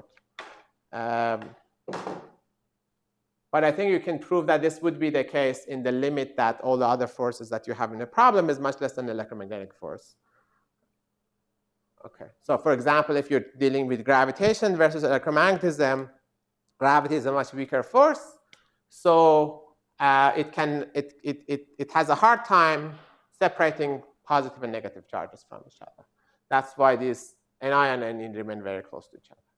But I think you can prove that this would be the case in the limit that all the other forces that you have in the problem is much less than the electromagnetic force. Okay, so for example, if you're dealing with gravitation versus electromagnetism, gravity is a much weaker force. So it has a hard time separating positive and negative charges from each other. That's why these Ni and Ne remain very close to each other.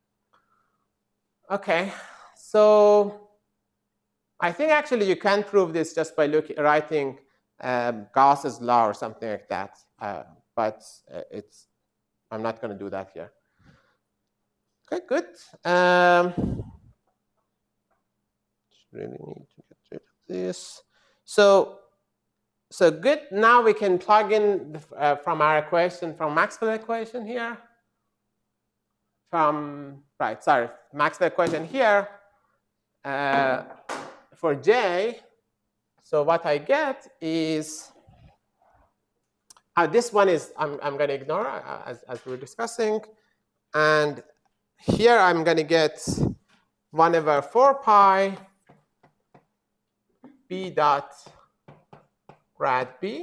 Okay, so I think actually you can prove this just by writing Gauss's law or something like that. But I'm not going to do that here. Okay, good. Really need to get rid of this. So good. Now we can plug in from our equation, from Maxwell equation here. Maxwell equation here for J. So what I get is, this one is I'm going to ignore as we were discussing. And here I'm going to get 1 over 4 pi B dot grad B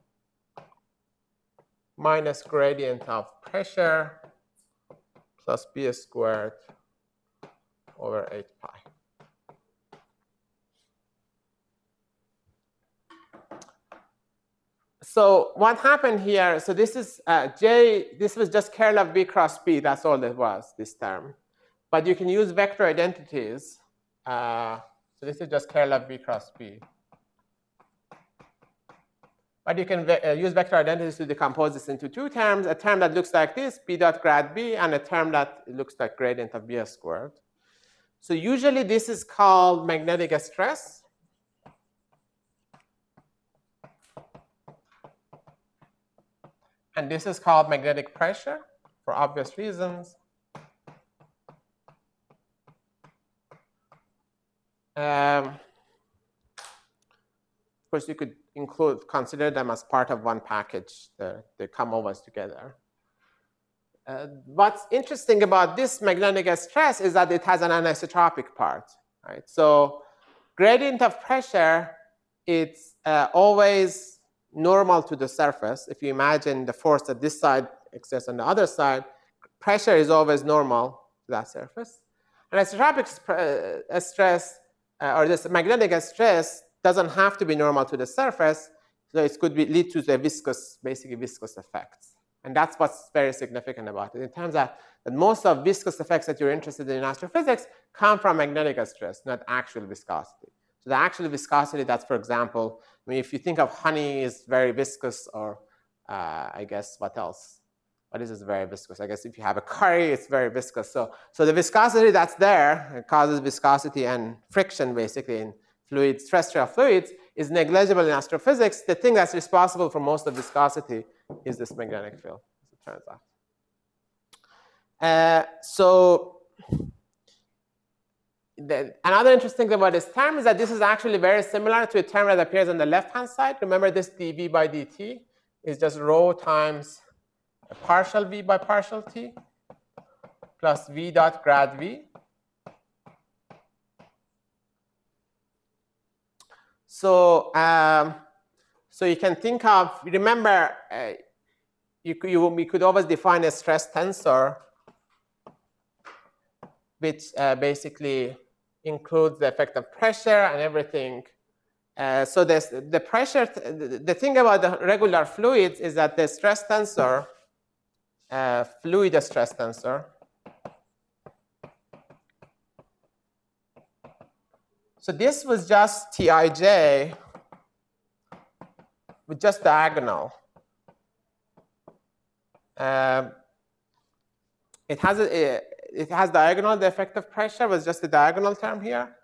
minus gradient of pressure plus B squared over 8 pi. So what happened here, so this is J, this was just curl of B cross B, that's all it was, this term. But you can use vector identities. So this is just curl of B cross B. But you can use vector identities to decompose this into 2 terms, a term that looks like this, B dot grad B, and a term that looks like gradient of B squared. So usually this is called magnetic stress. And this is called magnetic pressure for obvious reasons. Of course, you could consider them as part of one package. They come always together. What's interesting about this magnetic stress is that it has an anisotropic part, right? So gradient of pressure, it's always normal to the surface. If you imagine the force that this side exerts on the other side, pressure is always normal to that surface. And isotropic stress, or this magnetic stress, doesn't have to be normal to the surface, so it could lead to the basically viscous effects. And that's what's very significant about it. It turns out that most of viscous effects that you're interested in astrophysics come from magnetic stress, not actual viscosity. So the actual viscosity, that's, for example, I mean, if you think of honey is very viscous, or I guess what else? What is very viscous? I guess if you have a curry, it's very viscous. So the viscosity that's there, it causes viscosity and friction basically in fluids, terrestrial fluids, is negligible in astrophysics. The thing that's responsible for most of viscosity is this magnetic field, as it turns out. Another interesting thing about this term is that this is actually very similar to a term that appears on the left-hand side. Remember, this dV by dt is just rho times a partial v by partial t plus v dot grad v. So you can think of, remember, we could always define a stress tensor, which basically includes the effect of pressure and everything. So the pressure, the thing about the regular fluids is that the stress tensor, fluid stress tensor, so this was just Tij with just diagonal. It has diagonal. The effect of pressure was just a diagonal term here.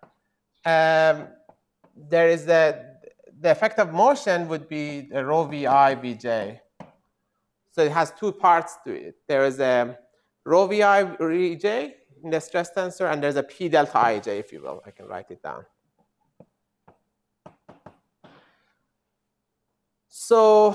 There is the effect of motion would be the rho vi vj. So it has two parts to it. There is a rho vi vj in the stress tensor, and there's a p delta ij, if you will. I can write it down. So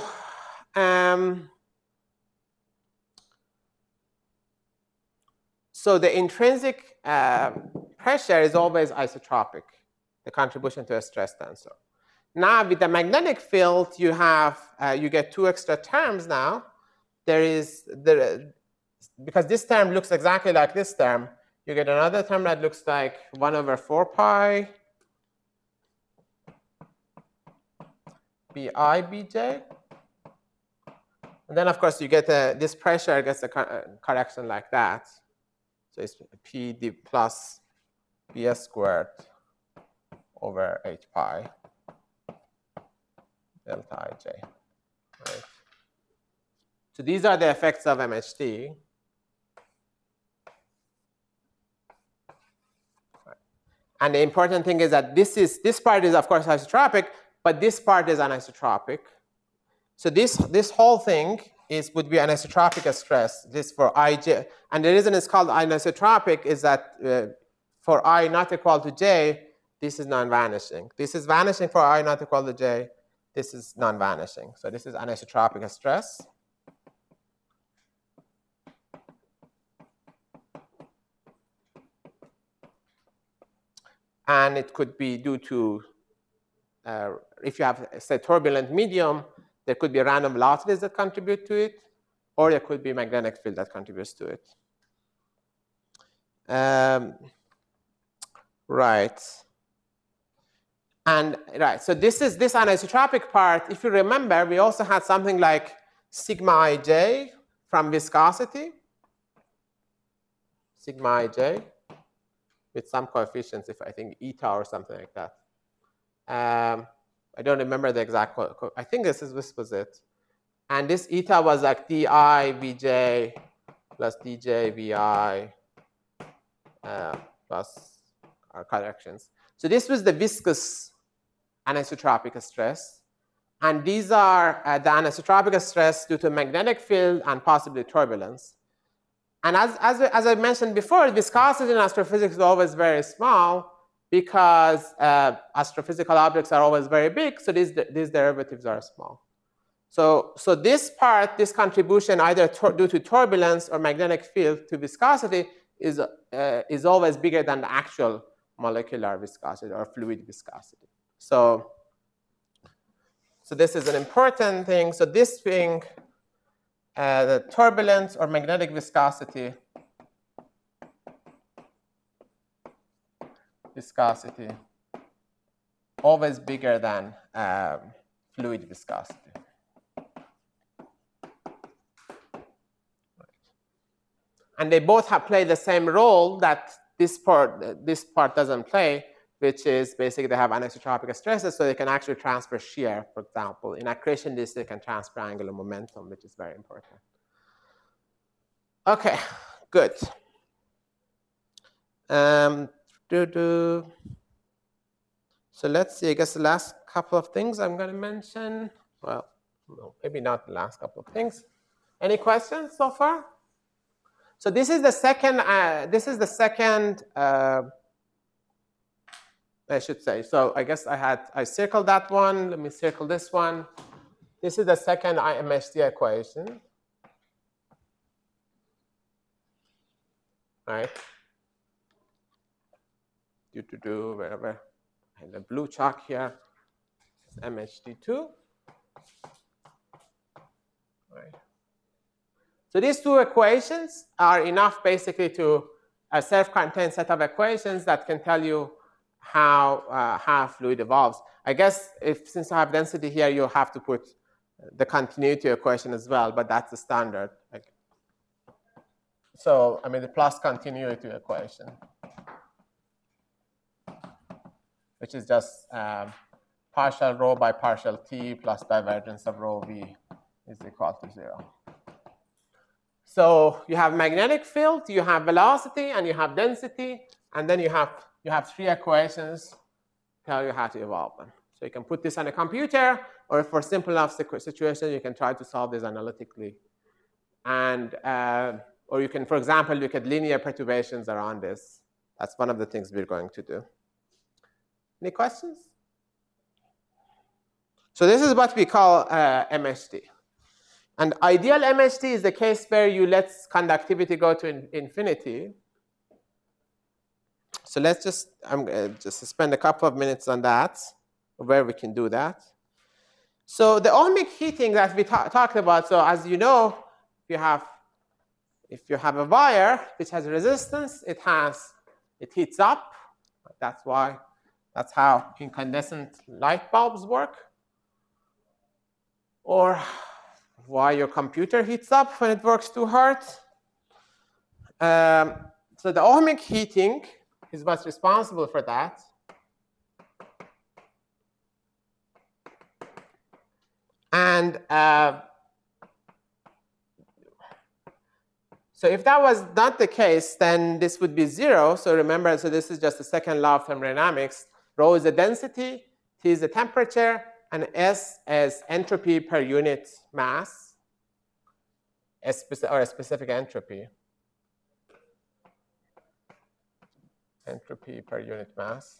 so the intrinsic pressure is always isotropic, the contribution to a stress tensor. Now with the magnetic field, you have you get two extra terms now. There is because this term looks exactly like this term, you get another term that looks like 1 over 4 pi bi bj. And then, of course, you get this pressure gets a correction like that. So it's p d plus bs squared over 8 pi delta ij. Right. So these are the effects of MHD. And the important thing is that this part is, of course, isotropic, but this part is anisotropic. So this whole thing would be anisotropic stress. This for ij, and the reason it's called anisotropic is that for I not equal to j, this is non-vanishing. This is vanishing for I not equal to j. This is non-vanishing. So this is anisotropic stress. And it could be due to, if you have, say, turbulent medium, there could be random velocities that contribute to it, or there could be magnetic field that contributes to it. Right. And right, so this is this anisotropic part. If you remember, we also had something like sigma ij from viscosity, sigma ij, with some coefficients, if I think eta or something like that. I don't remember the exact, I think this was it. And this eta was like di vj plus dj vi plus our corrections. So this was the viscous anisotropic stress. And these are the anisotropic stress due to magnetic field and possibly turbulence. And as I mentioned before, viscosity in astrophysics is always very small because astrophysical objects are always very big, so these derivatives are small. So this part, this contribution, either due to turbulence or magnetic field to viscosity, is always bigger than the actual molecular viscosity or fluid viscosity. So this is an important thing. So this thing, the turbulence or magnetic viscosity, always bigger than fluid viscosity. And they both have played the same role that this part doesn't play, which is basically they have anisotropic stresses, so they can actually transfer shear, for example. In accretion disk, they can transfer angular momentum, which is very important. Okay, good. So let's see, I guess the last couple of things I'm going to mention. Well, no, maybe not the last couple of things. Any questions so far? So this is the second, I should say. So I guess I circled that one. Let me circle this one. This is the second MHD equation. Right? Wherever. And the blue chalk here is MHD2. Right. So these two equations are enough basically to a self-contained set of equations that can tell you how fluid evolves. I guess since I have density here, you have to put the continuity equation as well, but that's the standard. So I mean the plus continuity equation, which is just partial rho by partial t plus divergence of rho v is equal to 0. So you have magnetic field, you have velocity, and you have density, and then you have three equations tell you how to evolve them. So you can put this on a computer, or for simple enough situation, you can try to solve this analytically. And or you can, for example, look at linear perturbations around this. That's one of the things we're going to do. Any questions? So this is what we call MHD. And ideal MHD is the case where you let conductivity go to infinity. So let's just spend a couple of minutes on that, where we can do that. So the ohmic heating that we talked about, so as you know, if you have a wire which has resistance, it heats up. That's how incandescent light bulbs work. Or why your computer heats up when it works too hard. So the ohmic heating is what's responsible for that. And so if that was not the case, then this would be 0. So remember, so this is just the second law of thermodynamics. Rho is the density, T is the temperature, and S is entropy per unit mass, or a specific entropy. Entropy per unit mass.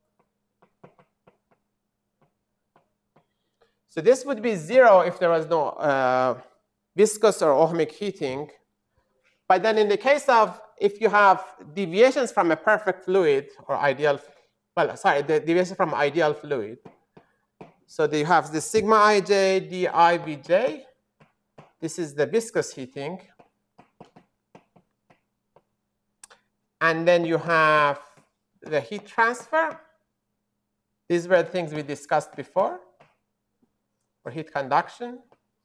So this would be 0 if there was no viscous or ohmic heating. But then in the case of if you have deviations from a perfect fluid or ideal, the deviation from ideal fluid. So you have the sigma ij di vj. This is the viscous heating. And then you have the heat transfer. These were the things we discussed before for heat conduction.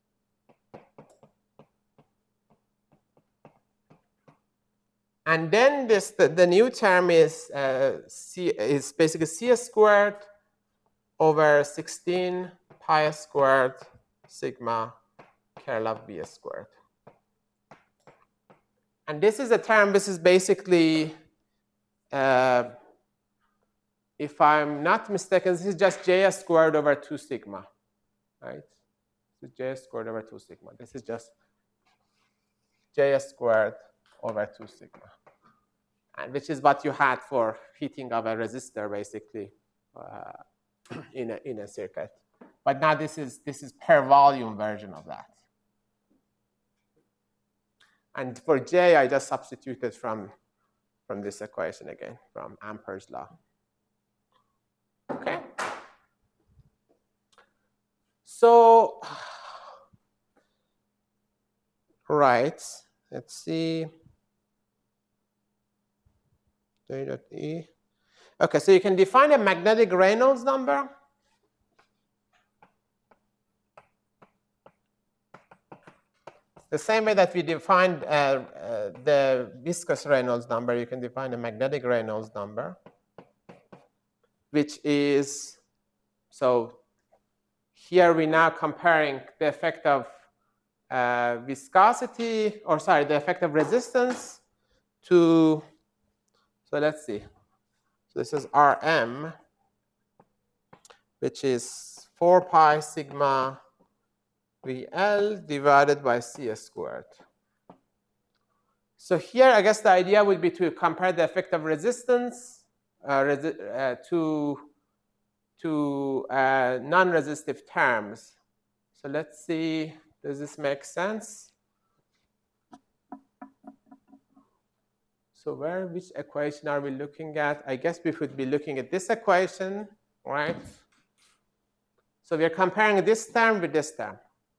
And then the new term is basically c squared over 16 pi squared sigma curl of v squared. And this is a term, this is basically, if I'm not mistaken, this is just j squared over 2 sigma. right? So J squared over 2 sigma. This is just J squared over 2 sigma, and which is what you had for heating of a resistor, basically, in a circuit. But now this is per volume version of that. And for J, I just substituted from this equation again, from Ampere's law. Okay. So, right, let's see. J.E. Okay, so you can define a magnetic Reynolds number. The same way that we defined the viscous Reynolds number, you can define a magnetic Reynolds number, which is, so here we're now comparing the effect of viscosity, or sorry, the effect of resistance to, so let's see. So this is Rm, which is 4 pi sigma VL divided by C squared. So here, I guess the idea would be to compare the effect of resistance to non-resistive terms. So let's see, does this make sense? So which equation are we looking at? I guess we would be looking at this equation, right? So we are comparing this term with this term.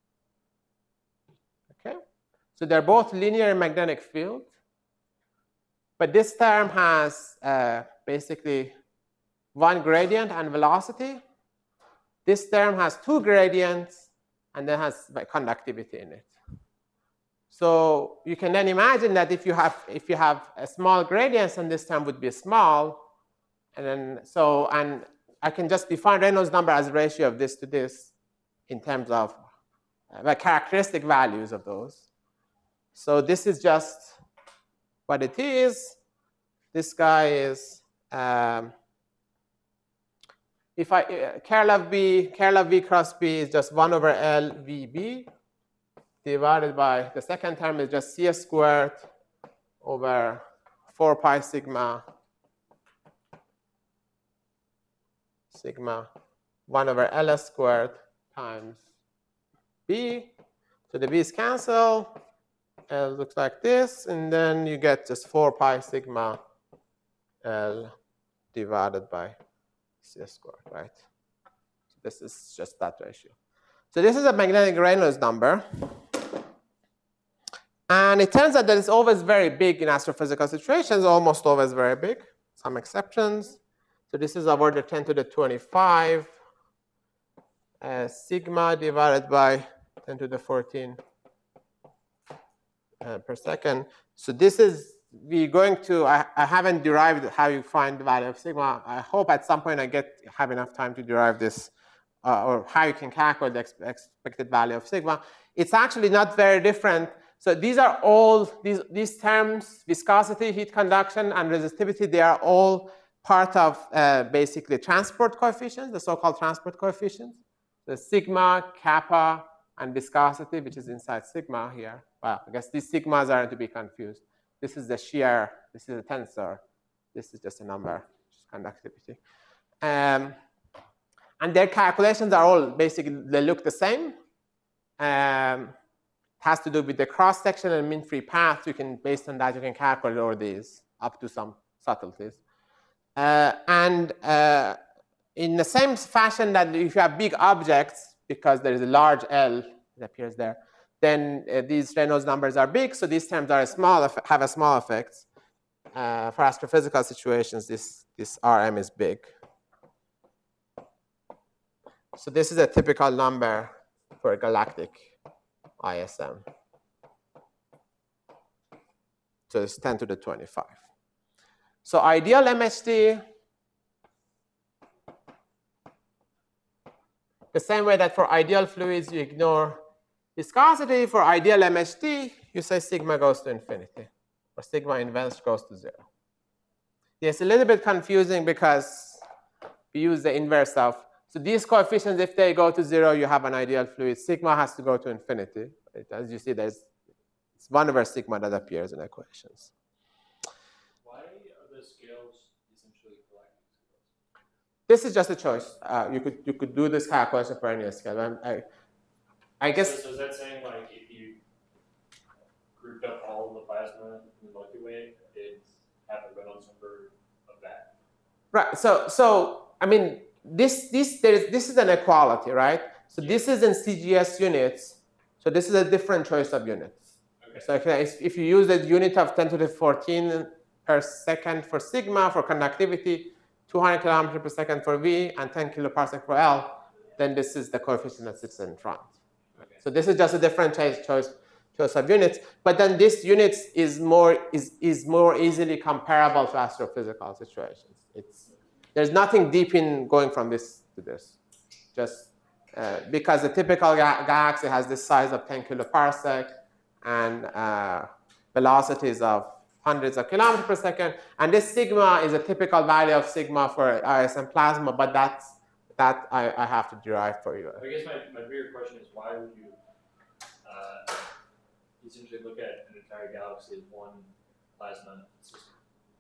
Okay, so they're both linear magnetic field, but this term has basically one gradient and velocity. This term has two gradients and then has conductivity in it. So you can then imagine that if you have a small gradients, and this term would be small, and then and I can just define Reynolds number as a ratio of this to this in terms of the characteristic values of those. So this is just what it is. This guy is, if I, curl of V cross B is just 1 over L VB divided by, the second term is just C squared over 4 pi sigma 1 over L squared times B. So the B's cancel. L looks like this, and then you get just 4 pi sigma L divided by C squared, right? So this is just that ratio. So this is a magnetic Reynolds number. And it turns out that it's always very big in astrophysical situations, almost always very big, some exceptions. So this is of order 10 to the 25 sigma divided by 10 to the 14 per second. So this is, we're going to, I haven't derived how you find the value of sigma. I hope at some point I have enough time to derive this, or how you can calculate the expected value of sigma. It's actually not very different. So these are all, these terms, viscosity, heat conduction, and resistivity, they are all part of basically transport coefficients, the so-called transport coefficients. The sigma, kappa, and viscosity, which is inside sigma here. Well, I guess these sigmas aren't to be confused. This is the shear, this is a tensor. This is just a number, just conductivity. And their calculations are all basically, they look the same. Has to do with the cross-section and mean-free path. You can, based on that, you can calculate all these up to some subtleties. In the same fashion that if you have big objects, because there is a large L that appears there, then these Reynolds numbers are big, so these terms are small, have a small effect. For astrophysical situations, this Rm is big. So this is a typical number for a galactic ISM. So it's 10 to the 25. So ideal MHD, the same way that for ideal fluids you ignore viscosity, for ideal MHD you say sigma goes to infinity, or sigma inverse goes to 0. It's a little bit confusing because we use the inverse of, So these coefficients, if they go to 0, you have an ideal fluid. Sigma has to go to infinity. As you see, it's 1 over sigma that appears in equations. Why are the scales essentially collecting scales? This is just a choice. You could do this calculation for any scale. I guess. So is that saying like if you grouped up all of the plasma in the Milky Way, it'd have a Reynolds number of that? Right. So I mean, this is an equality, right? So this is in CGS units. So this is a different choice of units. Okay. So if you use the unit of 10 to the 14 per second for sigma for conductivity, 200 kilometers per second for V, and 10 kiloparsec for L, then this is the coefficient that sits in front. Okay. So this is just a different choice of units. But then this units is more easily comparable to astrophysical situations. There's nothing deep in going from this to this, just because the typical galaxy has this size of 10 kiloparsec and velocities of hundreds of kilometers per second. And this sigma is a typical value of sigma for ISM plasma, but that I have to derive for you. I guess my bigger question is why would you essentially look at an entire galaxy as one plasma system?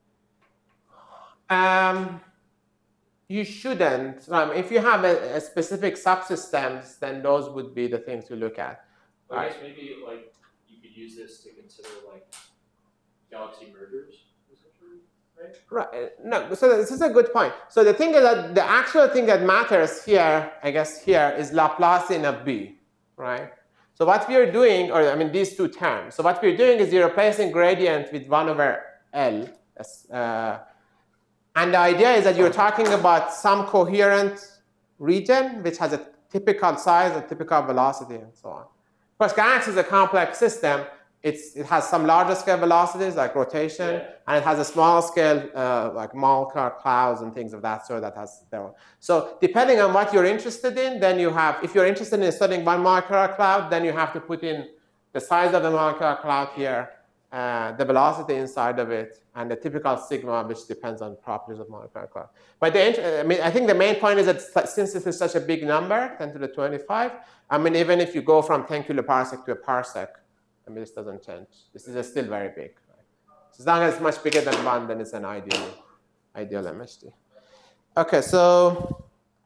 You shouldn't. If you have a specific subsystems, then those would be the things to look at. Well, I guess maybe like you could use this to consider like galaxy mergers, essentially, right? Right. No. So this is a good point. So the thing is that the actual thing that matters here, I guess, here is Laplacian of B, right? So what we are doing, or I mean these two terms. So what we're doing is you're replacing gradient with 1 over L. And the idea is that you're talking about some coherent region which has a typical size, a typical velocity, and so on. Of course, galaxy is a complex system. It has some larger scale velocities like rotation, and it has a smaller scale like molecular clouds and things of that sort that has their own. So depending on what you're interested in, then you have, if you're interested in studying one molecular cloud, then you have to put in the size of the molecular cloud here, the velocity inside of it, and the typical sigma, which depends on properties of molecular cloud. But I think the main point is that since this is such a big number, 10 to the 25, I mean, even if you go from 10 kiloparsec to a parsec, I mean, this doesn't change. This is still very big. Right? So as long as it's much bigger than 1, then it's an ideal MHD. Okay, so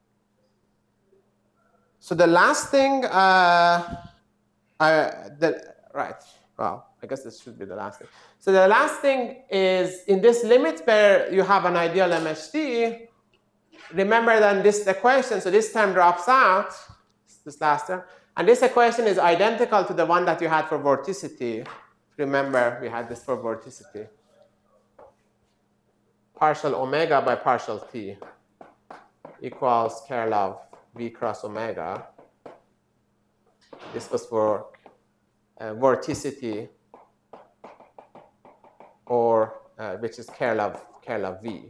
the last thing, right. Well, I guess this should be the last thing. So the last thing is in this limit where you have an ideal MHD, remember that this equation, so this term drops out, this last term, and this equation is identical to the one that you had for vorticity. Remember, we had this for vorticity. Partial omega by partial t equals curl of v cross omega. This was for vorticity, or which is curl of v.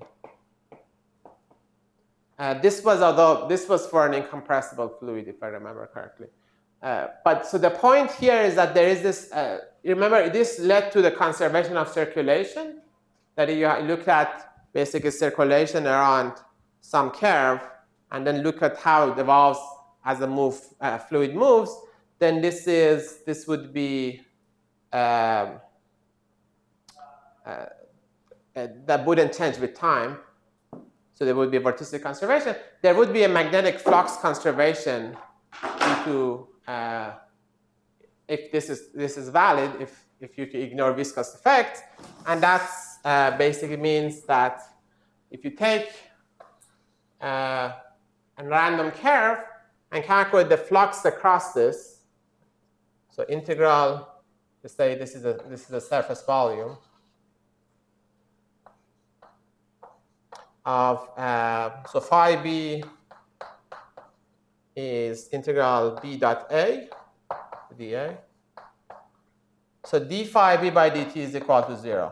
This was for an incompressible fluid, if I remember correctly. But so the point here is that there is this. Remember, this led to the conservation of circulation. That you look at basically circulation around some curve, and then look at how it evolves as the fluid moves. Then this would be that wouldn't change with time. So there would be vorticity conservation. There would be a magnetic flux conservation due to if this is valid, if you ignore viscous effects, and that's basically means that if you take a random curve and calculate the flux across this, so integral, let's say this is a surface volume of so phi b is integral b dot a dA. So d phi b by dt is equal to 0.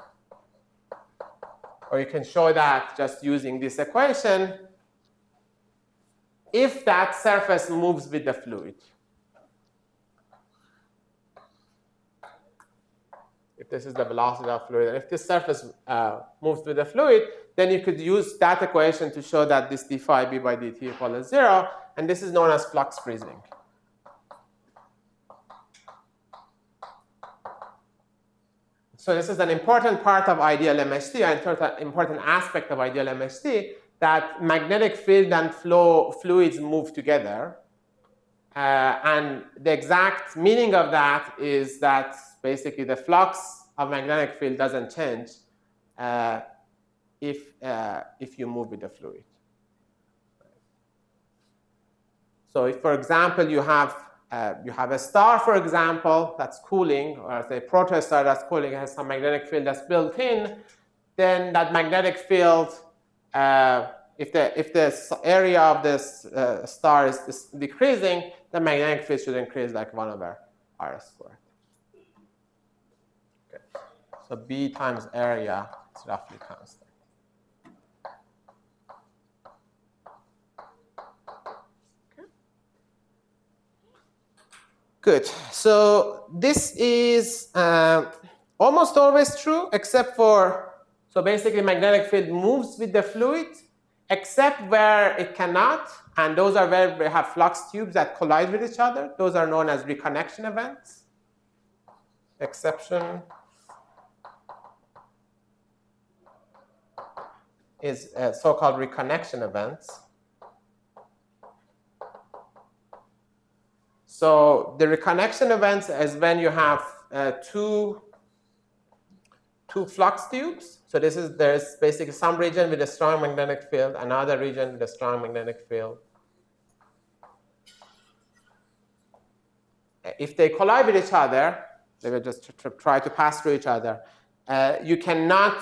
Or you can show that just using this equation if that surface moves with the fluid. If this is the velocity of fluid, and if this surface moves with the fluid, then you could use that equation to show that this d phi b by dt equal to 0, and this is known as flux freezing. So this is an important part of ideal MHD, an important aspect of ideal MHD, that magnetic field and fluids move together. And the exact meaning of that is that basically the flux of magnetic field doesn't change if you move with the fluid. So if, for example, you have a star, for example, that's cooling, or say a protostar that's cooling, it has some magnetic field that's built in, then that magnetic field, if the area of this star is decreasing, the magnetic field should increase like 1 over r squared. Okay. So B times area is roughly constant. Good. So this is almost always true, except for, so basically magnetic field moves with the fluid, except where it cannot. And those are where we have flux tubes that collide with each other. Those are known as reconnection events. Exception is so-called reconnection events. So the reconnection events is when you have two flux tubes. So there's basically some region with a strong magnetic field, another region with a strong magnetic field. If they collide with each other, they will just try to pass through each other. You cannot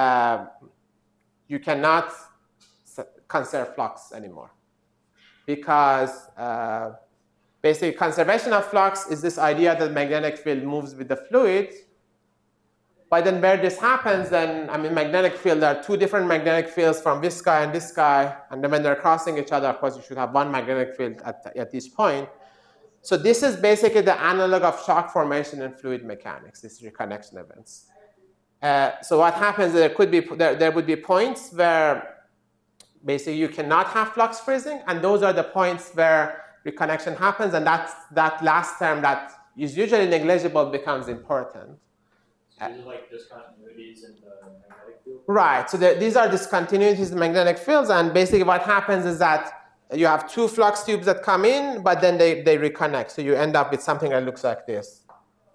conserve flux anymore, because basically conservation of flux is this idea that magnetic field moves with the fluid. But then where this happens, then, I mean, magnetic field, there are two different magnetic fields from this guy and this guy. And then when they're crossing each other, of course, you should have one magnetic field at each point. So this is basically the analog of shock formation in fluid mechanics, these reconnection events. So what happens, there would be points where basically you cannot have flux freezing. And those are the points where reconnection happens. And that last term that is usually negligible becomes important. These are like discontinuities in the magnetic field? Right. So these are discontinuities in the magnetic fields. And basically what happens is that you have two flux tubes that come in, but then they reconnect. So you end up with something that looks like this.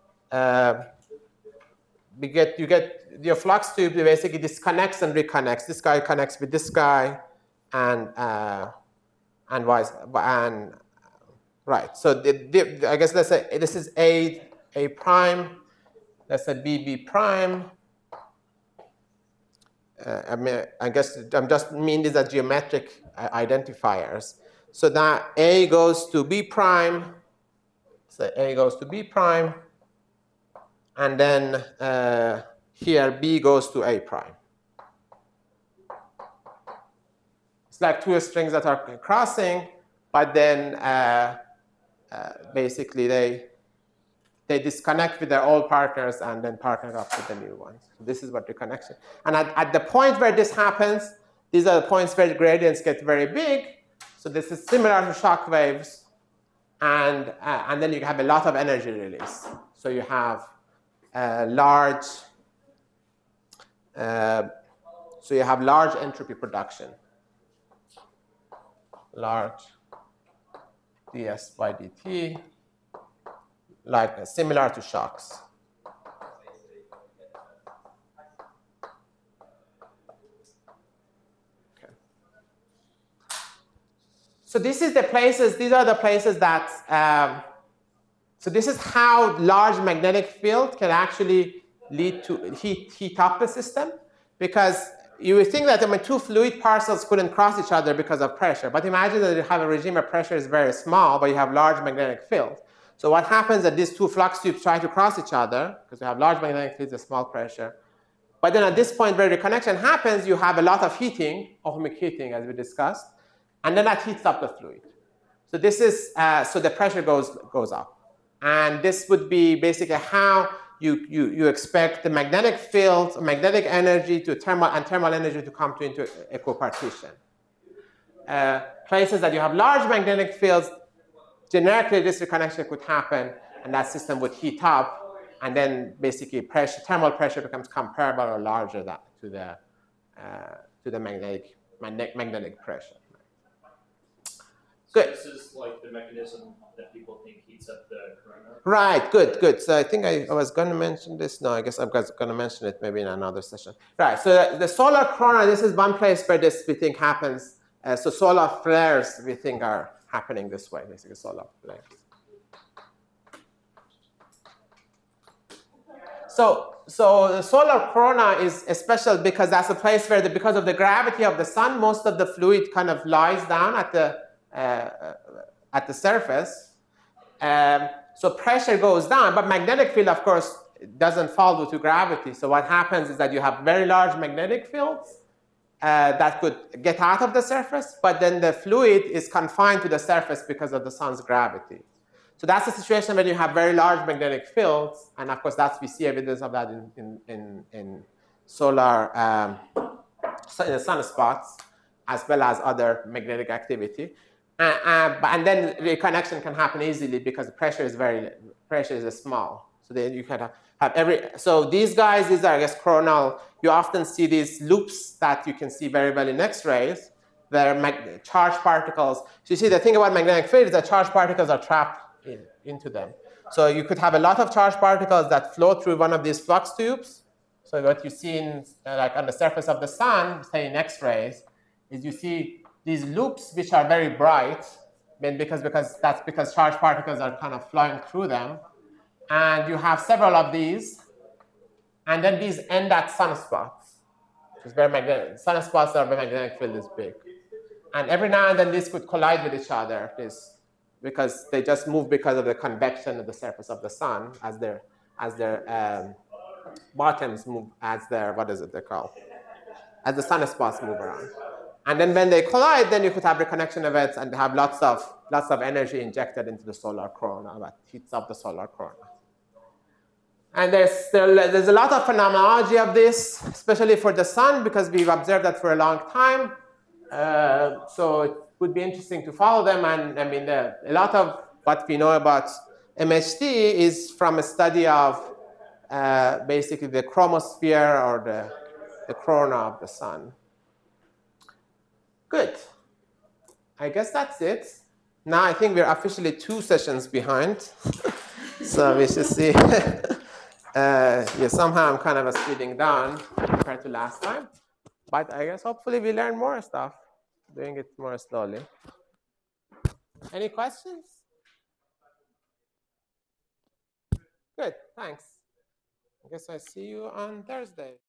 You get your flux tube basically disconnects and reconnects. This guy connects with this guy, and right. So I guess let's say this is A prime. Let's say B prime. I guess I'm just mean these are geometric identifiers. So that A goes to B prime. So A goes to B prime. And then here B goes to A prime. It's like two strings that are crossing, but then basically they disconnect with their old partners and then partner up with the new ones. So this is what reconnection. And at the point where this happens, these are the points where the gradients get very big. So this is similar to shock waves. And then you have a lot of energy release. So you have large entropy production. Large ds by dt. Like similar to shocks. Okay. So these are the places that, so this is how large magnetic field can actually lead to heat up the system, because you would think that two fluid parcels couldn't cross each other because of pressure. But imagine that you have a regime where pressure is very small, but you have large magnetic field. So what happens is that these two flux tubes try to cross each other because you have large magnetic fields and small pressure. But then at this point where reconnection happens, you have a lot of heating, ohmic heating, as we discussed, and then that heats up the fluid. So this is so the pressure goes up, and this would be basically how you expect the magnetic field, magnetic energy to thermal energy to come into equipartition. Places that you have large magnetic fields, generically this reconnection could happen, and that system would heat up, and then basically thermal pressure becomes comparable or larger to the magnetic pressure. So Good. this is like the mechanism that people think heats up the corona. Right, good. So I think I was going to mention this. No, I guess I'm going to mention it maybe in another session. Right, so the solar corona, this is one place where this we think happens. So solar flares we think are happening this way, basically solar flares. So the solar corona is special because that's a place where, because of the gravity of the sun, most of the fluid kind of lies down at the surface. So pressure goes down, but magnetic field, of course, doesn't fall due to gravity. So what happens is that you have very large magnetic fields that could get out of the surface, but then the fluid is confined to the surface because of the sun's gravity. So that's a situation where you have very large magnetic fields, and of course we see evidence of that in solar sunspots, as well as other magnetic activity. And then reconnection can happen easily because the pressure is small. So then you can have so these guys, these are, I guess, coronal. You often see these loops that you can see very well in X-rays. They're charged particles. So you see, the thing about magnetic field is that charged particles are trapped into them. So you could have a lot of charged particles that flow through one of these flux tubes. So what you see like on the surface of the sun, say in X-rays, is you see these loops which are very bright, because charged particles are kind of flowing through them. And you have several of these, and then these end at sunspots, which is very magnetic. Sunspots are where magnetic field is big. And every now and then these could collide with each other, because they just move because of the convection of the surface of the sun as their bottoms move, as the sunspots move around. And then when they collide, then you could have reconnection events and have lots of energy injected into the solar corona that heats up the solar corona. And there's a lot of phenomenology of this, especially for the sun, because we've observed that for a long time. So it would be interesting to follow them. And I mean, a lot of what we know about MHD is from a study of basically the chromosphere or the corona of the sun. Good. I guess that's it. Now I think we're officially 2 sessions behind. So we should see. Yeah, somehow I'm kind of speeding down compared to last time. But I guess hopefully we learn more stuff, doing it more slowly. Any questions? Good, thanks. I guess I see you on Thursday.